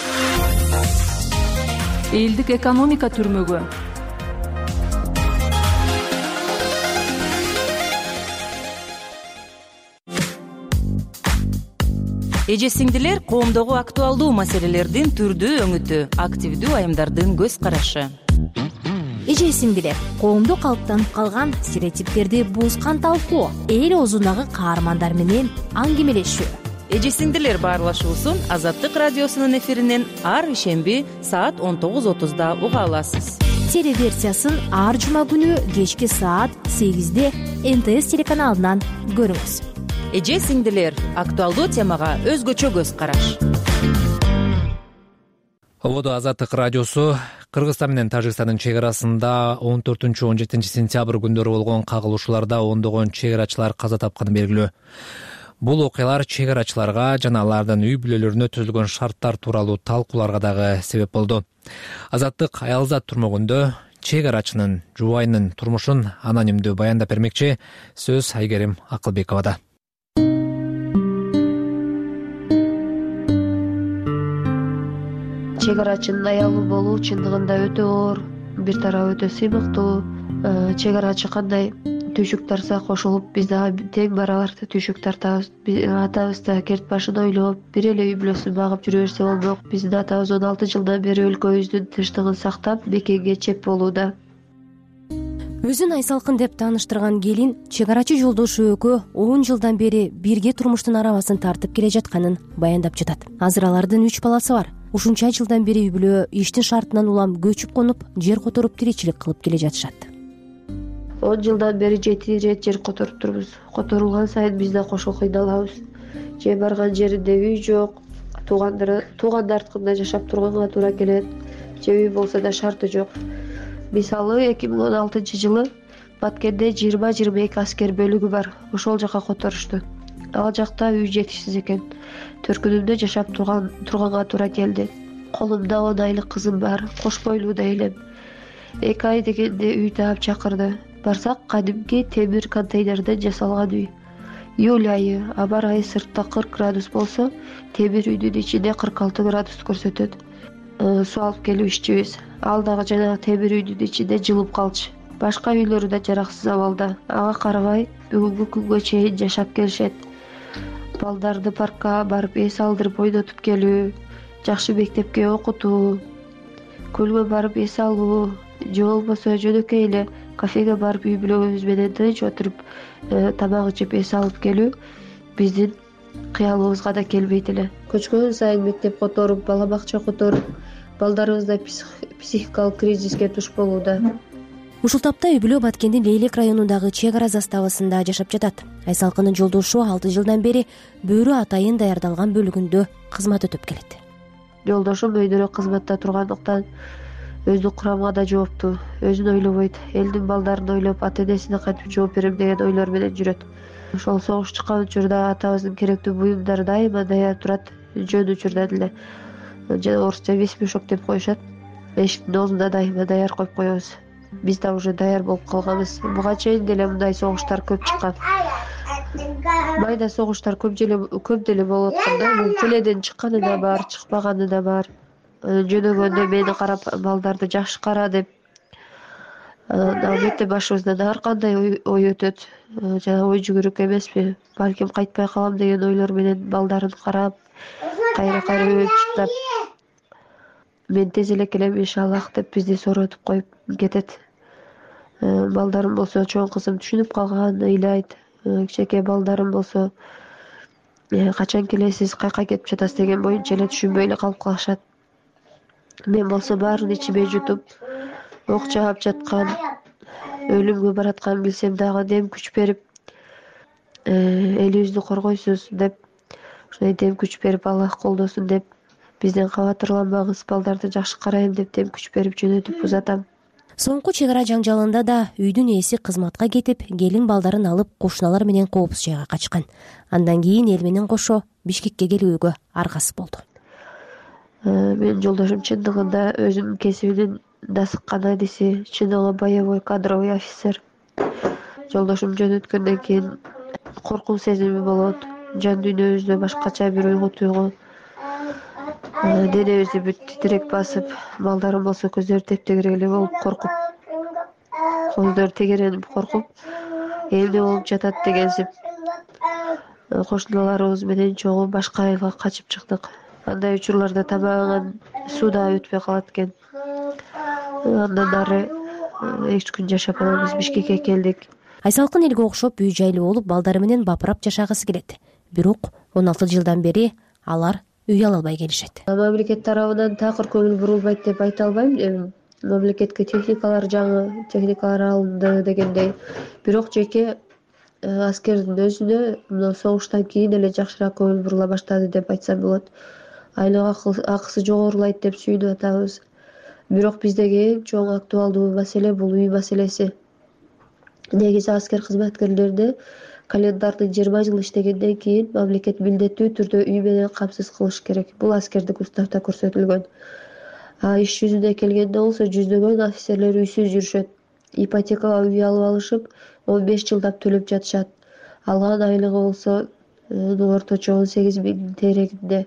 Элдик экономика түрмөгү. Эже сиңдилер коомдогу актуалдуу маселелердин түрдүү өңүтү, активдүү айымдардын көз карашы. Эже сиңдилер, коомдо калыптанып калган стереотиптерди бузган талкуу, эл оозундагы каармандар менен аңгемелешүү. Эже сиңдилер баарлашуусун Азаттык радиосунун эфиринен ар ишемби саат 19:30 уга аласыз. Телеверсиясын ар жума күнү кечки саат 8 НТС телеканалынан көрүңүз. Эже сиңдилер, актуалдуу темага өзгөчө көз караш. Ободо Азаттык радиосу Кыргызстан менен Тажикстандын чек арасында 14-17 сентябрь күндөрү болгон кагылышууларда ондогон чек арачылар каза тапканы белгилүү. Бул окуялар чек арачыларга жана алардын үй бүлөлөрүнө түзүлгөн шарттар тууралуу талкууларга дагы себеп болду. Азаттык аялзат турмөгүндө чек арачынын жубайынын турмушун анонимдүү баяндап бермекчи. Сөз Айгерим Акылбековада. Чек арачынын аялы болуу чындыгында өтө оор, бир тарабы өтө сыймыктуу. Чек арачы кандай түйшүк тарса кошулуп, биз дагы тең барабар түйшүк тартабыз. Атабыз да керт башын ойлоп, бир эле үй бүлөсүн багып жүрө берсе болмок. Биздин атабыз 16 жылдан бери өлкөбүздүн тынчтыгын сактап, бекеңге чеп болууда. Өзүн Айсалкын деп тааныштырган келин чек арачы жолдошу экөө 10 жылдан бери бирге турмуштун арабасын тартып келе жатканын баяндап жатат. Азыр алардын 3 баласы бар. Ушунча жылдан бери үй бүлө иштин шартынан улам көчүп конуп, жер которуп тиричилик кылып келе жатышат. 10 жылдан бери 7 ирет жер которуп турбуз. Которулган сайын биз да кошо кыйналабыз. Же барган жеринде үй жок, туугандардыкында жашап турганга туура келет. Же үй болсо да шарты жок. Мисалы 2016 жылы Баткенде 20-22 аскер бөлүгү бар. Ошол жака которушту. Ал жакта үй жетишсиз экен. Төркүнүмдө жашап турганга туура келди. Колумда 10 айлык кызым бар, кош бойлуу да элем. 2 ай дегенде үй таап чакырды. Барсак, кадимки темир контейнерден жасалган үй. Июль айы, абар айы сыртта 40 градус болсо, темир үйдүн ичинде 46 градус көрсөтөт. Суу алып келип иччүбүз. Ал дагы жанагы темир үйдүн ичинде жылып калчу. Башка үйлөрү да жараксыз абалда. Ага карабай, бүгүнкү күнгө чейин жашап келишет. Балдарды паркка барып эс алдырып ойнотуп келүү, жакшы мектепке окутуу, көлгө барып эс алуу, же болбосо жөнөкөй эле кафеге барып үй бүлөбүз менен тынч отуруп тамак ичип эс алып келүү биздин кыялыбызга да келбейт эле. Көчкөн сайын мектеп которуп, бала бакча которуп, балдарыбыз да психикалык кризиске туш болууда. Ушул тапта үй бүлө Баткендин Лейлек районундагы чек ара заставасында жашап жатат. Айсалкынын жолдошу 6 жылдан бери бөрү атайын даярдалган бөлүгүндө кызмат өтөп келет. Жолдошум өйдөрөөк кызматта тургандыктан өздүк курамга да жооптуу, өзүн ойлобойт, элдин балдарын ойлоп, ата-энесине кантип жооп берем деген ойлор менен жүрөт. Ошол согуш чыккан учурда атабыздын керектүү буюмдары дайыма даяр турат, жөн учурдан эле. Жана орусча весь мешок деп коюшат. Эшиктин оозуна дайыма даяр коюп коебуз. Биз да уже даяр болуп калганбыз. Буга чейин деле мындай согуштар көп чыккан. Майда согуштар көп деле болуп атканда, бул тиледен чыкканы да бар, чыкпаганы да бар. Жөнөгөндө мени карап, балдарды жакшы кара деп. Албетте башыбыздан ар кандай ой өтөт. Жана ой жүгүрүк эмеспи, балким кайтпай калам деген ойлор менен балдарын карап, кайра өлчүктап, мен тез эле келем иншаллах деп бизди сооротуп коюп кетет. балдарым болсо, чоң кызым түшүнүп калган, ыйлайт. Кичинекей балдарым болсо качан келесиз, каяка кетип жатасыз деген боюнча эле түшүнбөй эле калып калышат. Мен болсо баарын ичиме жутуп, ок жаап жаткан, өлүмгө баратканын билсем дагы дем күч берип, элибизди коргойсуз деп, ушундай дем күч берип, Аллах колдосун деп, бизден кабатырланбаңыз, балдарды жакшы карайын деп дем күч берип жөнөтүп узатам. Соңку чек ара жаңжалында да үйдүн ээси кызматка кетип, келин балдарын алып кошуналар менен коопсуз жайга качкан. Андан кийин эл менен кошо Бишкекке келүүгө аргасыз болду. Менин жолдошум чындыгында өзүнүн кесибинин дасыккан адиси, чындыгы боевой кадровый офицер. Жолдошум жөнөткөндөн кийин коркуу сезими болот, жан дүйнөбүздө башкача бир уйгу туйгу, денебизди бүт титирек басып, балдарым болсо көздөрү тептегирек эле болуп коркуп, көздөрү тегеренип коркуп, эмне болуп жатат дегенсип, кошуналарыбыз менен чогуу башка айылга качып чыктык. Андай учурларда тамагыңан суу да өтпөй калат экен. Андан ары 2 күн жашап анан биз Бишкекке келдик. Айсалкын элге окшоп үй жайлуу болуп, балдары менен бапырап жашагысы келет. Бирок 16 жылдан бери алар үй ала албай келишет. Мамлекет тарабынан такыр көңүл бурулбайт деп айта албайм. Мамлекетке жаңы техникалар алынды дегендей. Бирок жеке аскердин өзүнө мына согуштан кийин эле жакшыраак көңүл бурула баштады деп айтсам болот. Айлык акысы жогорулайт деп сүйүнүп атабыз. Бирок биздеги эң чоң актуалдуу маселе бул үй маселеси. Негизи аскер кызматкерлерди календардын 20 жыл иштегенден кийин мамлекет милдеттүү түрдө үй менен камсыз кылыш керек. Бул аскердик уставда көрсөтүлгөн. Иш жүзүнө келгенде болсо жүздөгөн офицерлер үйсүз жүрүшөт. Ипотекага үй алып алышып, 15 жылдап төлөп жатышат. Алган айлыгы болсо орточо 18 000 терегинде.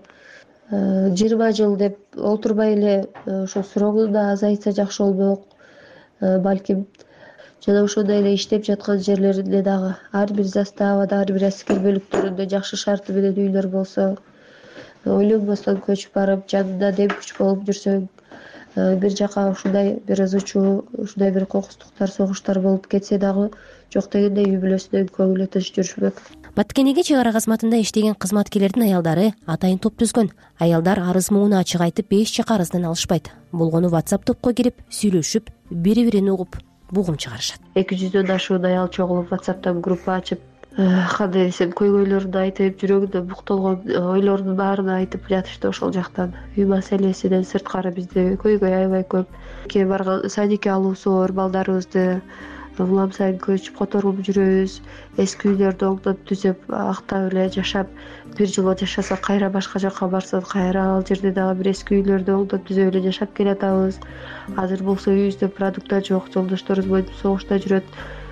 20 жыл деп олтурбай эле ошо срогун да азайтса жакшы болмок. Балким жана ошондой эле иштеп жаткан жерлеринде дагы ар бир заставада, ар бир аскер бөлүктөрүндө жакшы шарты менен үйлөр болсо, ойлонбостон көчүп барып, жанында дем күч болуп жүрсөң, бир жака ушундай бир ызычуу, ушундай бир кокустуктар, согуштар болуп кетсе дагы жок дегенде үй бүлөсүнөн көңүлү тынч жүрүшмөк. Баткенеге чек ара кызматында иштеген кызматкерлердин аялдары атайын топ түзгөн. Аялдар арыз мууну ачык айтып, 5 жака арыздан алышпайт. Болгону WhatsApp топко кирип, сүйлөшүп, бири-бирин угуп, бугум чыгарышат. 200дөн ашуун аял чогулуп WhatsApp'тан группа ачып, кандай десем, көйгөйлөрүн айтып, жүрөгүндө буктолгон ойлорунун баарын айтып жатышты ошол жактан. Үй маселесинен сырткары бизде көйгөй аябай көп. Ке барган садикке алуусу бар, балдарыбызды улам сайын көчүп которуп жүрөбүз. Эски үйлөрдү оңдоп түзөп, актап эле жашап, бир жыл жашаса кайра башка жакка барса, кайра ал жерде дагы бир эски үйлөрдү оңдоп түзөп эле жашап келатабыз. Азыр болсо үйүбүздө продукттар жок, жолдошторубуз моинтип согушта жүрөт.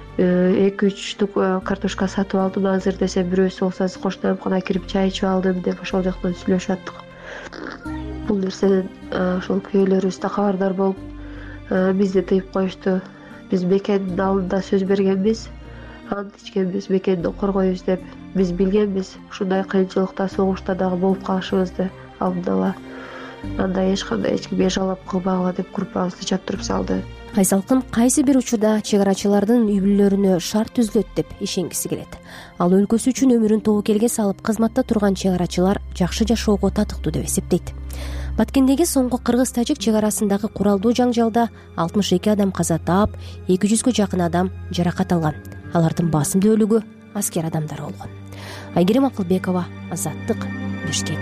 2-3 тук картошка сатып алдым азыр десем, бирөөсү болсо кошунамкана кирип чай ичип алдым деп ошол жактан сүйлөшүп аттык. Бул нерседен ошол күйөөлөрүбүз да кабардар болуп, бизди тыйып коюшту. Биз бекендин алдында сөз бергенбиз, ант ичкенбиз, бекенди коргойбуз деп. Биз билгенбиз, ушундай кыйынчылыкта, согушта дагы болуп калышыбызды алдын ала. Анда эч кимге жалоп кылбагыла деп группабызды чаптырып салды. Айсалкын кайсы бир учурда чек арачылардын үй бүлөлөрүнө шарт түзүлөт деп ишенгиси келет. Ал өлкөсү үчүн өмүрүн тобокелге салып кызматта турган чек арачылар жакшы жашоого татыктуу деп эсептейт. Баткендеги соңку кыргыз-тажик чек арасындагы куралдуу жаңжалда 62 адам каза таап, 200гө жакын адам жаракат алган. Алардын басымдуулугу аскер адамдар болгон. Айгерим Акылбекова, Азаттык, Бишкек.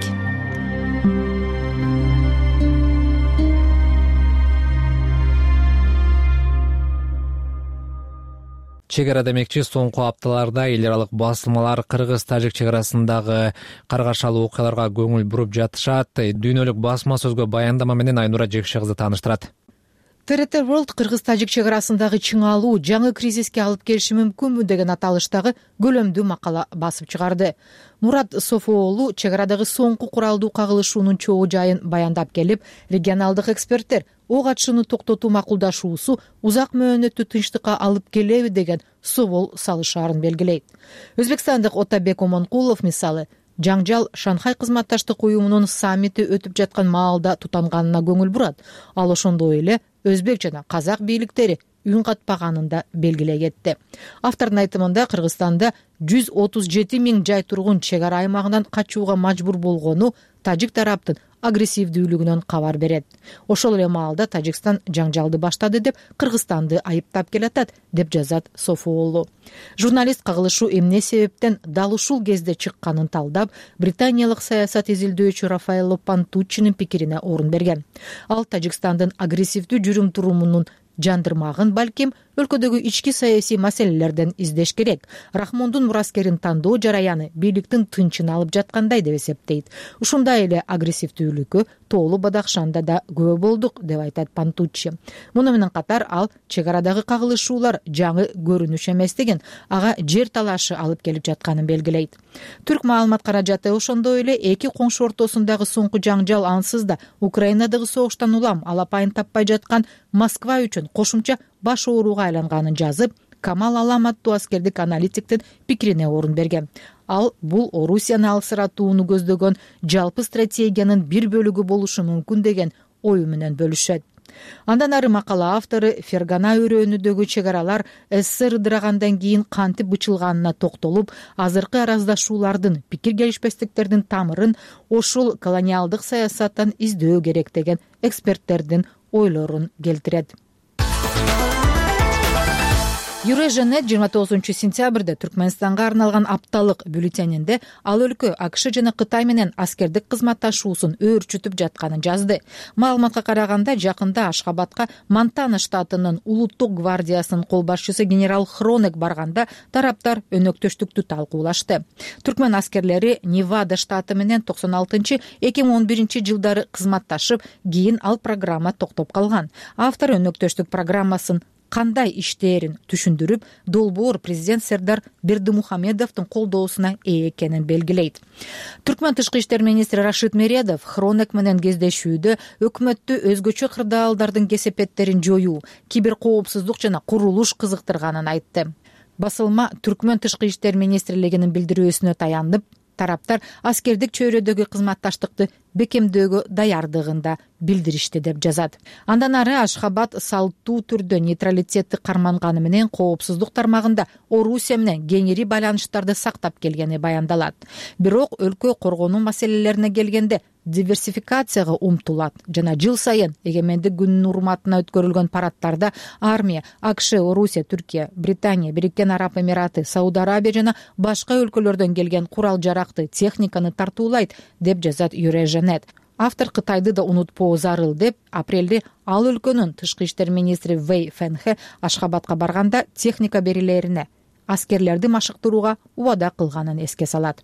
Чек ара демекчи соңку апталарда эл аралык басылмалар кыргыз-тажик чек арасындагы каргашалуу окуяларга көңүл буруп жатышат. Дүйнөлүк басма сөзгө баяндама менен Айнура Жекше кызы тааныштырат. ТРТ World кыргыз-тажик чек арасындагы чыңалуу жаңы кризиске алып келиши мүмкүнбү деген аталыштагы көлөмдүү макала басып чыгарды. Мурат Софуоğlu чек арадагы соңку куралдуу кагылышуунун чогуу жайын баяндап келип, регионалдык эксперттер ок атышууну токтотуу макулдашуусу узак мөөнөттүү тынчтыкка алып келеби деген собол салышаарын белгилейт. Өзбекстандык Отабек Омонкулов мисалы жаңжал Шанхай кызматташтык уюмунун саммити өтүп жаткан маалда тутанганына көңүл бурат. Ал ошондой эле өзбек жана казак бийликтери үн катпаганын да белгилей кетти. Автордун айтымында Кыргызстанда 137 миң жай тургун чек ара аймагынан качууга мажбур болгону тажик тараптын агрессивдүүлүгүнөн кабар берет. Ошол эле маалда Тажикстан жаңжалды баштады деп Кыргызстанды айыптап келатат, деп жазат Софуолу. Журналист кагылышуу эмне себептен дал ушул кезде чыкканын талдап, британиялык саясат изилдөөчү Рафаэлло Пантуччинин пикирине орун берген. Ал Тажикстандын агрессивдүү жүрүм турумунун жандырмагын балким өлкөдөгү ички саясий маселелерден издеш керек. Рахмондун мураскерин тандоо жараяны бийликтин тынчын алып жаткандай деп эсептейт. Ушундай эле агрессивдүүлүккө Тоолу Бадахшанда да күбө болдук, деп айтат Пантуччи. Муну менен катар ал чек арадагы кагылышуулар жаңы көрүнүш эместигин, ага жер талашы алып келип жатканын белгилейт. Түрк маалымат каражаты ошондой эле эки коңшу ортосундагы соңку жаңжал ансыз да Украинадагы согуштан улам алапайын таппай жаткан Москва үчүн кошумча баш ооруга айланганын жазып, Камал Алам аттуу аскердик аналитиктин пикирине орун берген. Ал бул Орусияны алсыратууну көздөгөн жалпы стратегиянын бир бөлүгү болушу мүмкүн деген ою менен бөлүшөт. Андан ары макала автору Фергана өрөөнүдөгү чек аралар СССР ыдырагандан кийин кантип бычылганына токтолуп, азыркы араздашуулардын, пикир келишпестиктердин тамырын ошол колониалдык саясаттан издөө керек деген эксперттердин ойлорун келтирет. Eurasianet 29 сентябрда Түркмөнстанга арналган апталык бюллетенинде ал өлкө АКШ жана Кытай менен аскердик кызматташуусун өөрчүтүп жатканын жазды. Маалыматка караганда, жакында Ашхабадка Монтана штатынын улуттук гвардиясынын кол башчысы генерал Хронек барганда тараптар өнөктөштүктү талкуулашты. Түркмөн аскерлери Невада штаты менен 96-2011 жылдары кызматташып, кийин ал программа токтоп калган. Автор өнөктөштүк программасын кандай иштээрин түшүндүрүп, долбоор президент Сердар Бердимухамедовдун колдоосуна ээ экенин белгилейт. Түркмөн тышкы иштер министри Рашид Мередов Хронек менен кездешүүдө өкмөттү өзгөчө кырдаалдардын кесепеттерин жоюу, киберкоопсуздук жана курулуш кызыктырганын айтты. Басылма Түркмөн тышкы иштер министрлигинин билдирүүсүнө таянып, тараптар аскердик чөйрөдөгү кызматташтыкты бекемдөөгө даярдыгында билдиришти, деп жазат. Андан ары Ашхабад салттуу түрдө нейтралитетти карманганы менен коопсуздук тармагында Орусия менен кеңири байланыштарды сактап келгени баяндалат. Бирок өлкө коргонуу маселелерине келгенде диверсификацияга умтулат жана жыл сайын эгемендик күнүнүн урматына өткөрүлгөн парадтарда армия, АКШ, Орусия, Түркия, Британия, Бириккен Араб Эмираты, Сауд Арабия жана башка өлкөлөрдөн келген курал-жаракты, техниканы тартуулайт, деп жазат Eurasianet. Автор Кытайды да унутпоо зарыл деп, апрелде ал өлкөнүн тышкы иштер министри Вэй Фэнхэ Ашхабадка барганда техника берилерине, аскерлерди машыктырууга убада кылганын эске салат.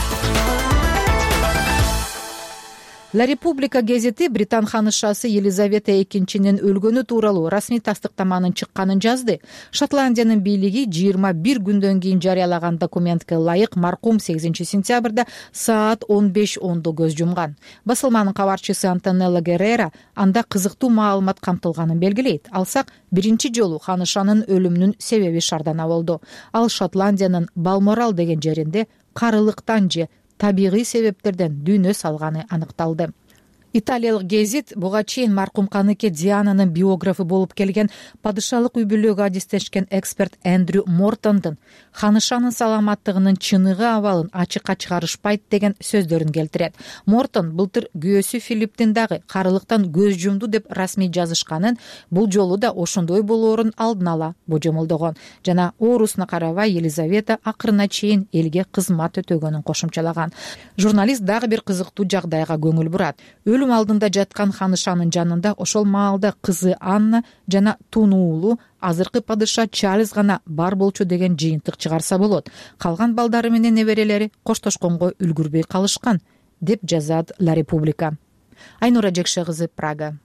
La Repubblica гезити Британ ханышасы Елизавета II өлгөнү тууралуу расмий тастыктаманын чыкканын жазды. Шотландиянын бийлиги 21 күндөн кийин жарыялаган документке ылайык маркум 8 сентябрда саат 15:10 көз жумган. Басылманын кабарчысы Антонелла Геррера анда кызыктуу маалымат камтылганын белгилейт. Алсак, биринчи жолу ханышанын өлүмүнүн себеби шардана болду. Ал Шотландиянын Балморал деген жеринде карылыктан же табигый себептерден дүйнө салганы аныкталды. Италиялык гезит буга чейин маркум каныке Диананын биографы болуп келген падышалык үй бүлөгө адистешкен эксперт Эндрю Мортондун ханышанын саламаттыгынын чыныгы абалын ачыкка чыгарышпайт деген сөздөрүн келтирет. Мортон былтыр күйөөсү Филипптин дагы карылыктан көз жумду деп расмий жазышканын, бул жолу да ошондой болоорун алдын ала божомолдогон жана оорусуна карабай Елизавета акырына чейин элге кызмат өтөгөнүн кошумчалаган. Журналист дагы бир кызыктуу жагдайга көңүл бурат. Өлүм алдында жаткан ханышанын жанында ошол маалда кызы Анна жана тунуулу азыркы падыша Чарльз гана бар болчу деген жыйынтык чыгарса болот. Калган балдары менен неберелери коштошконго үлгүрбөй калышкан, деп жазат La Repubblica. Айнура Жекше кызы, Прага.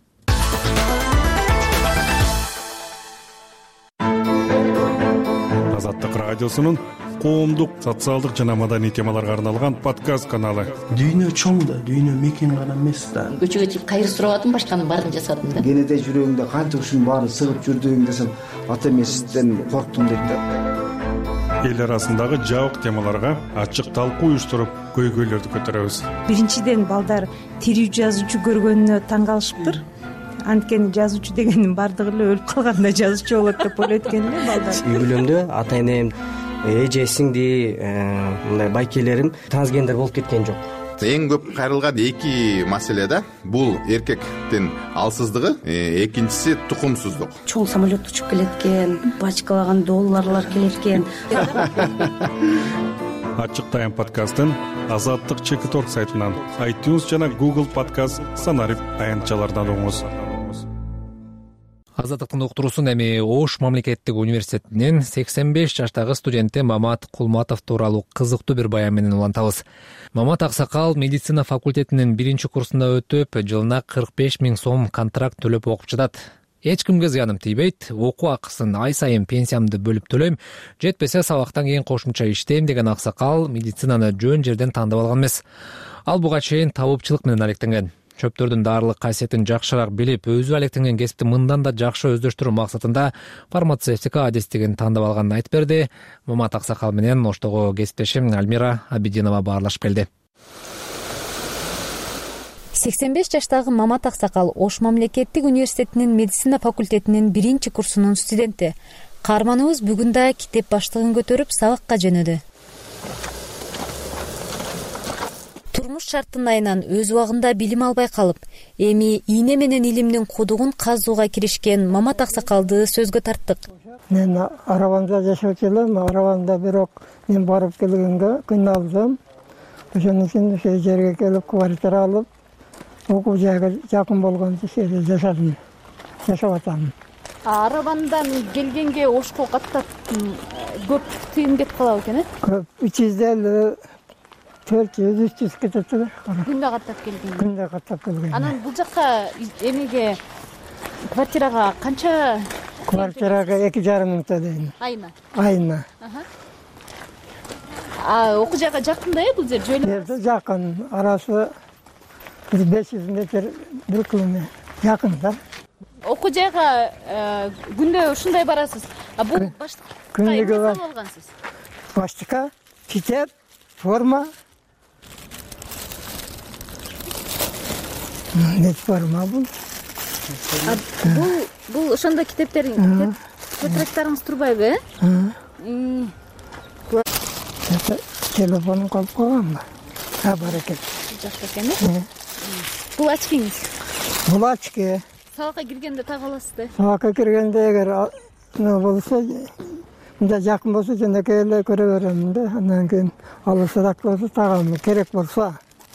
Азаттык радиосунун коомдук, социалдык жана маданий темаларга арналган подкаст каналы. Дүйнө чоң да, дүйнө мекен гана эмес да. Көчөгө чыгып кайыр сурабадым, башканын баарын жасадым да. Кенете жүрөгүңдө канча ушунун баары сыгып жүрдүң десем, ата эмесизден корктум дейт да. Эл арасындагы жабык темаларга ачык талкуу уюштуруп, көйгөйлөрдү көтөрөбүз. Биринчиден балдар тирүү жазуучу көргөнүнө таң калышыптыр. анткени жазуучу дегендин баардыгы эле өлүп калганда жазуучу болот деп ойлойт экен эле балдар. Үй бүлөмдө ата энем, эже, сиңди, мындай байкелерим трансгендер болуп кеткен жок. Эң көп кайрылган эки маселе да, бул эркектин алсыздыгы, экинчиси тукумсуздук. Чоң самолет учуп келет экен, бачкалаган долларлар келет экен. Ачык Тайм подкастын Азаттык ЧК сайтынан, iTunes жана Google подкаст санарип аянтчалардан угуңуз. Азаттыктын уктуруусун эми Ош мамлекеттик университетинин 85 жаштагы студенти Мамат Кулматов тууралуу кызыктуу бир баян менен улантабыз. Мамат Аксакал медицина факультетинин 1-курсунда өтүп, жылына 45 000 сом контракт төлөп окуп жатат. Эч кимге зыяным тийбейт, окуу акысын ай сайын пенсиямды бөлүп төлөйм, жетпесе сабактан кийин кошумча иштейм деген Аксакал медицинаны жөн жерден тандап алган эмес. Ал буга чейин табыпчылык менен алектенген. Чөптөрдүн дарылык касиетин жакшыраак билип, өзү алектенген кесипти мындан да жакшы өздөштүрүү максатында фармацевтика адистигин тандап алганын айтып берди. Мамат Аксакал менен Оштогу кесиптешим Альмира Абидинова баарлашып келди. 85 жаштагы Мамат Аксакал Ош мамлекеттик университетинин медицина факультетинин 1-курсунун студенти. Каарманыбыз бүгүн да китеп баштыгын көтөрүп сабакка жөнөдү. Турмуш шартынайынан өз убагында билим албай калып, эми ийне менен илимдин кудугун казууга киришкен Мамат Аксакалды сөзгө тарттык. Мен арабамда жашап келем, арабамда бирок мен барып келгенге кыйналдым. Ошон үчүн ошол жерге келип квартира алып, окуу жайга жакын болгон жерде жашадым. Жашап атам. Арабандан келгенге Ошко каттап көп тыйын кетип калабы экен, Көп 350 400-300 кетет да. Күндө каттап келген. Күндө каттап келген. Анан бул жакка эмеге квартирага канча? Квартирага 2,5 миң төлөйм. Айына. Окуу жайга жакында бул жер жөнөп? Жакын, арасы 500 метр, 1 километр. Жакын да. Окуу жайга күндө ушундай барасыз. Бул баштыкка эмне салып алгансыз? Баштыкка китеп, форма. Не форма бул? Бул ошондо китептериң, тетрадьтарыңыз турбайбы, Телефонум калып калганбы? Бар экен. Жакшы экен. Бул очкиңиз? Бул очки. Сабакка киргенде так аласыз да? Сабакка киргенде эгер болсо, мында жакын болсо жөнөкөй эле көрө берем да. Андан кийин алысыраак болсо тагам керек болсо.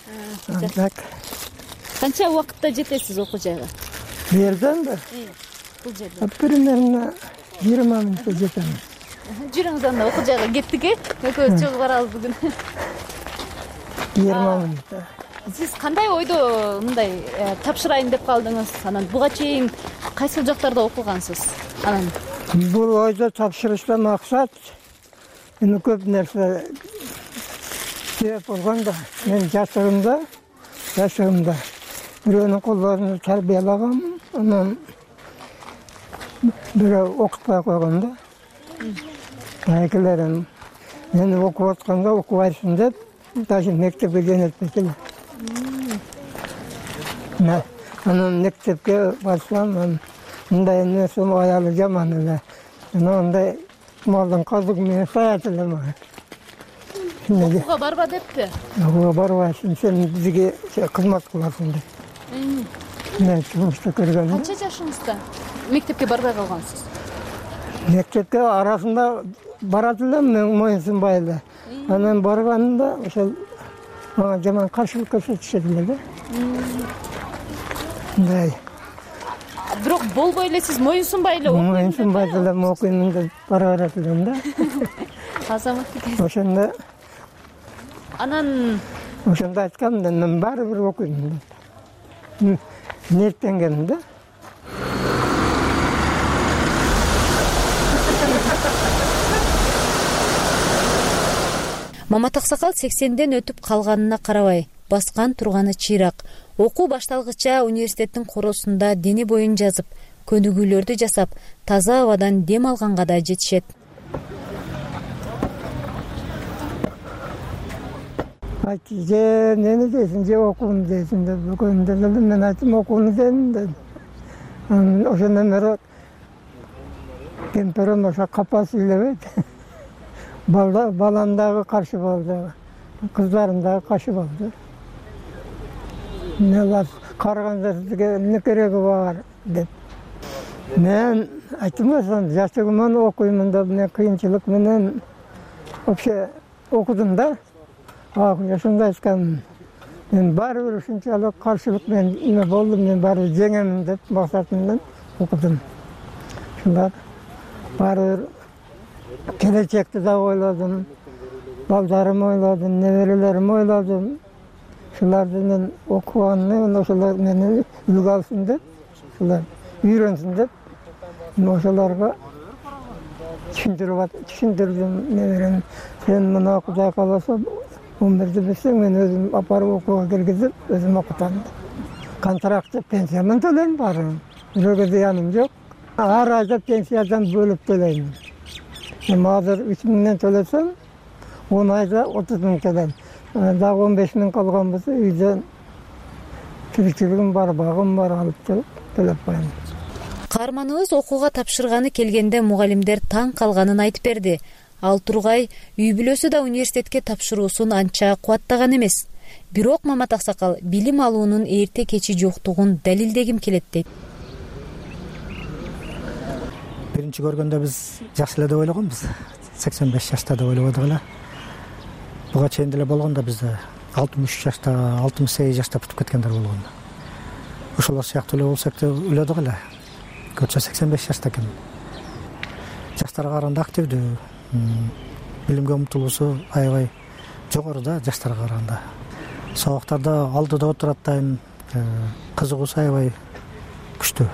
Канча убакытта жетесиз окуу жайга? Бу жерденби? Бул жерден. Примерно 20 мүнөттө жетем. Жүрүңүз анда окуу жайга кеттик, экөөбүз чогуу барабыз бүгүн. 20 мүнөттө. Сиз кандай ойдо мындай тапшырайын деп калдыңыз? Анан буга чейин кайсыл жактарда окугансыз? Анан бул ойдо тапшырышта максат эми көп нерсе себеп болгон да. Мен жашыгымда бирөөнүн колдорун тарбиялагам, анан бирөө окутпай койгон да. Байкелерим мени окуп атканда окубайсың деп, даже мектепке жөнөтпөйт эле. Анан мектепке барсам, мындай нерсе аялы жаман эле. Андай малдын казыгы менен саят эле мага. Окууга барба депти? Окууга барбайсың, сен бизге кызмат кыласың деп. Мен турмушта көргөнмүн. Канча жашыңызда мектепке барбай калгансыз? Мектепке арасында барат элем, мен моюнсунбай эле. Анан барганда ошол мага жаман каршылык көрсөтүшөт эле да. Мындай. Бирок болбой эле сиз моюнсунбай эле окуйм. Моюнсунбай эле окуйм деп бара берет элем да. Азаматтык. Ошондо анан ошондо айткам да, мен баары бир окуйм деп. Ниеттенгем да. Мамат Аксакал 80ден өтүп калганына карабай, баскан турганы чыйрак. Окуу башталгыча университеттин коросунда дене боюн жазып, көнүгүүлөрдү жасап, таза абадан дем алганга да жетишет. Айтты, же нени дейсиң, же окууну дейсиң деп, экөөмдө эле мен айттым, окууну дейм деп. ошондон бери кемперим ошо капас үйлөбөйт. Балам дагы каршы болду, кыздарым дагы каршы болду. Мен караганда сизге эмне кереги бар деп. Мен айттым ошондо, жаштыгыман окуймун деп, мен кыйынчылык менен вообще окудум да. Ошондо айткам, мен баары бир ушунчалык каршылык менен эме болду, мен баары бир жеңемин деп максатымдан окудум. Ушундай баары бир келечекти да ойладым, балдарымды ойладым, неберелеримди ойладым. Ушуларды мен окуганын ошолор мени үлгү алсын деп, ушулар үйрөнсүн деп, мен ошолорго түшүндүрдүм. Неберем, сен мына Кудай кааласа 11 билсең, мен өзүм апарып окууга киргизип, өзүм окутам. Контрактты пенсиямын төлөйм баарын. Бирөөгө зыяным жок. Ар айда пенсиядан бөлүп төлөйм. Азыр 3 миңден төлөсөм, 10 айда 30 миң төлөйм. Дагы 15 миң калган болсо, үйдөн тиричилигим бар, багым бар, алып төлөп коем. Каарманыбыз окууга тапшырганы келгенде мугалимдер таң калганын айтып берди. Ал тургай үй бүлөсү да университетке тапшыруусун анча кубаттаган эмес. Бирок Мамат Аксакал билим алуунун эрте кечи жоктугун далилдегим келет дейт. Биринчи көргөндө биз жаш эле деп ойлогонбуз. 85 жашта деп ойлободук эле. Буга чейин деле болгондо бизде 63 жашта, 68 жашта бүтүп кеткендер болгон. Ошолор сыяктуу эле болсок деп ойлодук эле. Көчө 85 жашта экен. Жаштарга караганда активдүү, билимге умтулуусу аябай жогору да жаштарга караганда. Сабактарда алдыда отурат дайым, кызыгуусу аябай күчтүү.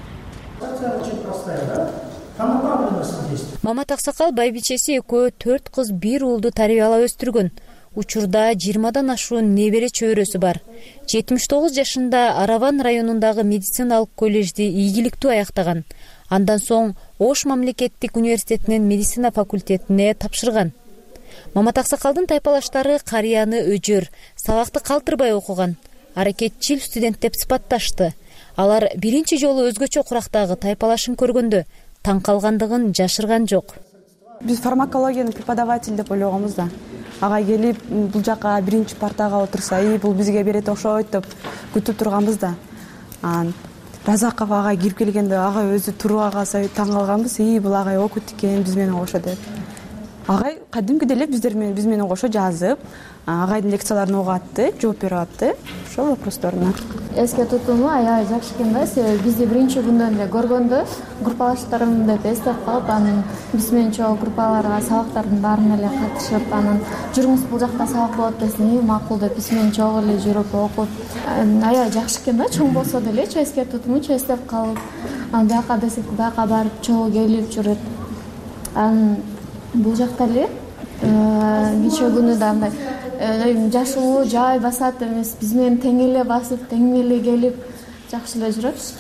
Мамат Аксакал байбичеси экөө 4 кыз 1 уулду тарбиялап өстүргөн. Учурда 20дан ашуун небере чөйрөсү бар. 79 жашында Араван районундагы медициналык коллежди ийгиликтүү аяктаган. Андан соң Ош мамлекеттик университетинин медицина факультетине тапшырган. Мамат Аксакалдын тайпалаштары карыяны өжөр, сабакты калтырбай окуган, аракетчил студент деп сыпатташты. Алар биринчи жолу өзгөчө курактагы тайпалашын көргөндө таң калгандыгын жашырган жок. Биз фармакологиянын преподаватель деп ойлогонбуз да. Ага келип бул жака биринчи партага отурса, бул бизге берет окшойт деп күтүп турганбыз да. Разаков агай кирип келгенде агай өзү туруп калса таң калганбыз. Бул агай окут экен биз менен кошо деп. Агай кадимкидей эле биз менен кошо жазып, агайдын лекцияларын угуп атты, жооп берип атты. Ошол вопросторуна. Эске тутуму аябай жакшы экен да. Себеби бизди биринчи күндөн эле көргөндө группалаштарым деп эстеп калып, анан биз менен чогуу группаларга сабактардын баарына эле катышып, анан жүрүңүз бул жакта сабак болот десин, макул деп биз менен чогуу эле жүрүп окуп, аябай жакшы экен да. Чоң болсо деле эске тутуму эстеп калып, анан бияка десек бияка барып чогуу келип жүрөт. Анан бул жакта эле нече күнү да андай жашоо жай басат эмес, биз менен тең эле басып, тең эле келип жакшы эле жүрөбүз.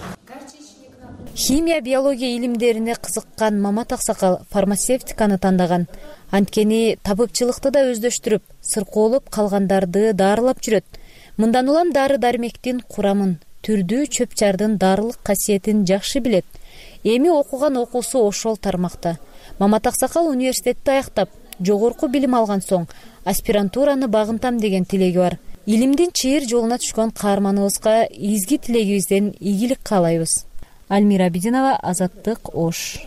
Химия, биология илимдерине кызыккан Мамат Аксакал фармацевтиканы тандаган. Анткени табыкчылыкты да өздөштүрүп, сыркоолоп калгандарды дарылап жүрөт. Мындан улам дары-дармектин курамын, түрдүү чөп-чардын дарылык касиетин жакшы билет. Эми окуган окуусу ошол тармакта. Мамат Аксакал университетти аяктап, жогорку билим алган соң аспирантураны багынтам деген тилеги бар. Илимдин чыйыр жолуна түшкөн каарманыбызга изги тилегибизден ийгилик каалайбыз. Альмира Абидинова, Азаттык, Ош.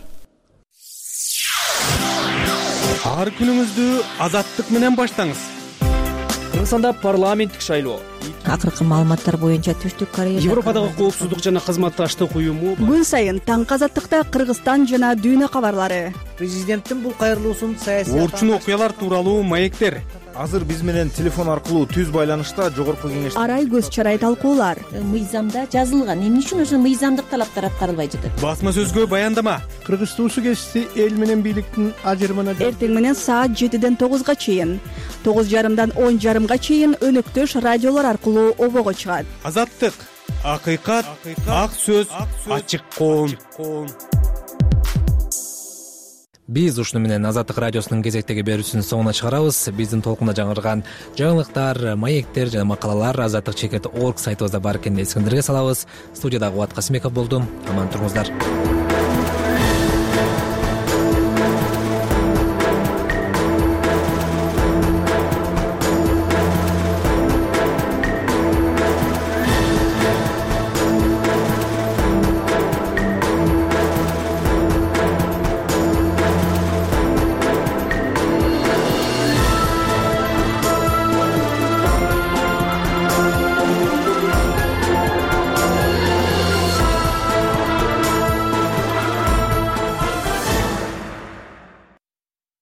Ар күнүңүздү Азаттык менен баштаңыз. Кыргызстанда парламенттик шайлоо. Акыркы маалыматтар боюнча Түштүк Корея Европадагы коопсуздук жана кызматташтык уюму күн сайын таңкы Азаттыкта Кыргызстан жана дүйнө кабарлары. Президенттин бул кайрылуусун саясий орчун окуялар тууралуу маектер. Азыр биз менен телефон аркылуу түз байланышта жогорку кеңеш арай көз чарай талкуулар. Мыйзамда жазылган, эмне үчүн ошо мыйзамдык талаптар аткарылбай жатат? Басма сөзгө баяндама. Кыргыз туусу кесиси эл менен бийликтин ажырымына эртең менен саат 7ден 9га чейин, 9:30дан 10:30га чейин өнөктөш радиолор аркылуу обого чыгат. Азаттык, акыйкат, ак сөз, ачык коом. биз ушуну менен Азаттык радиосунун кезектеги берүүсүнүн соңуна чыгарабыз. Биздин толкунда жаңырган жаңылыктар, маектер жана макалалар azattikcheket.org сайтыбызда бар экенин эсиңиздерге салабыз. Студияда Кубат Касымбеков болдум. Аман туруңуздар.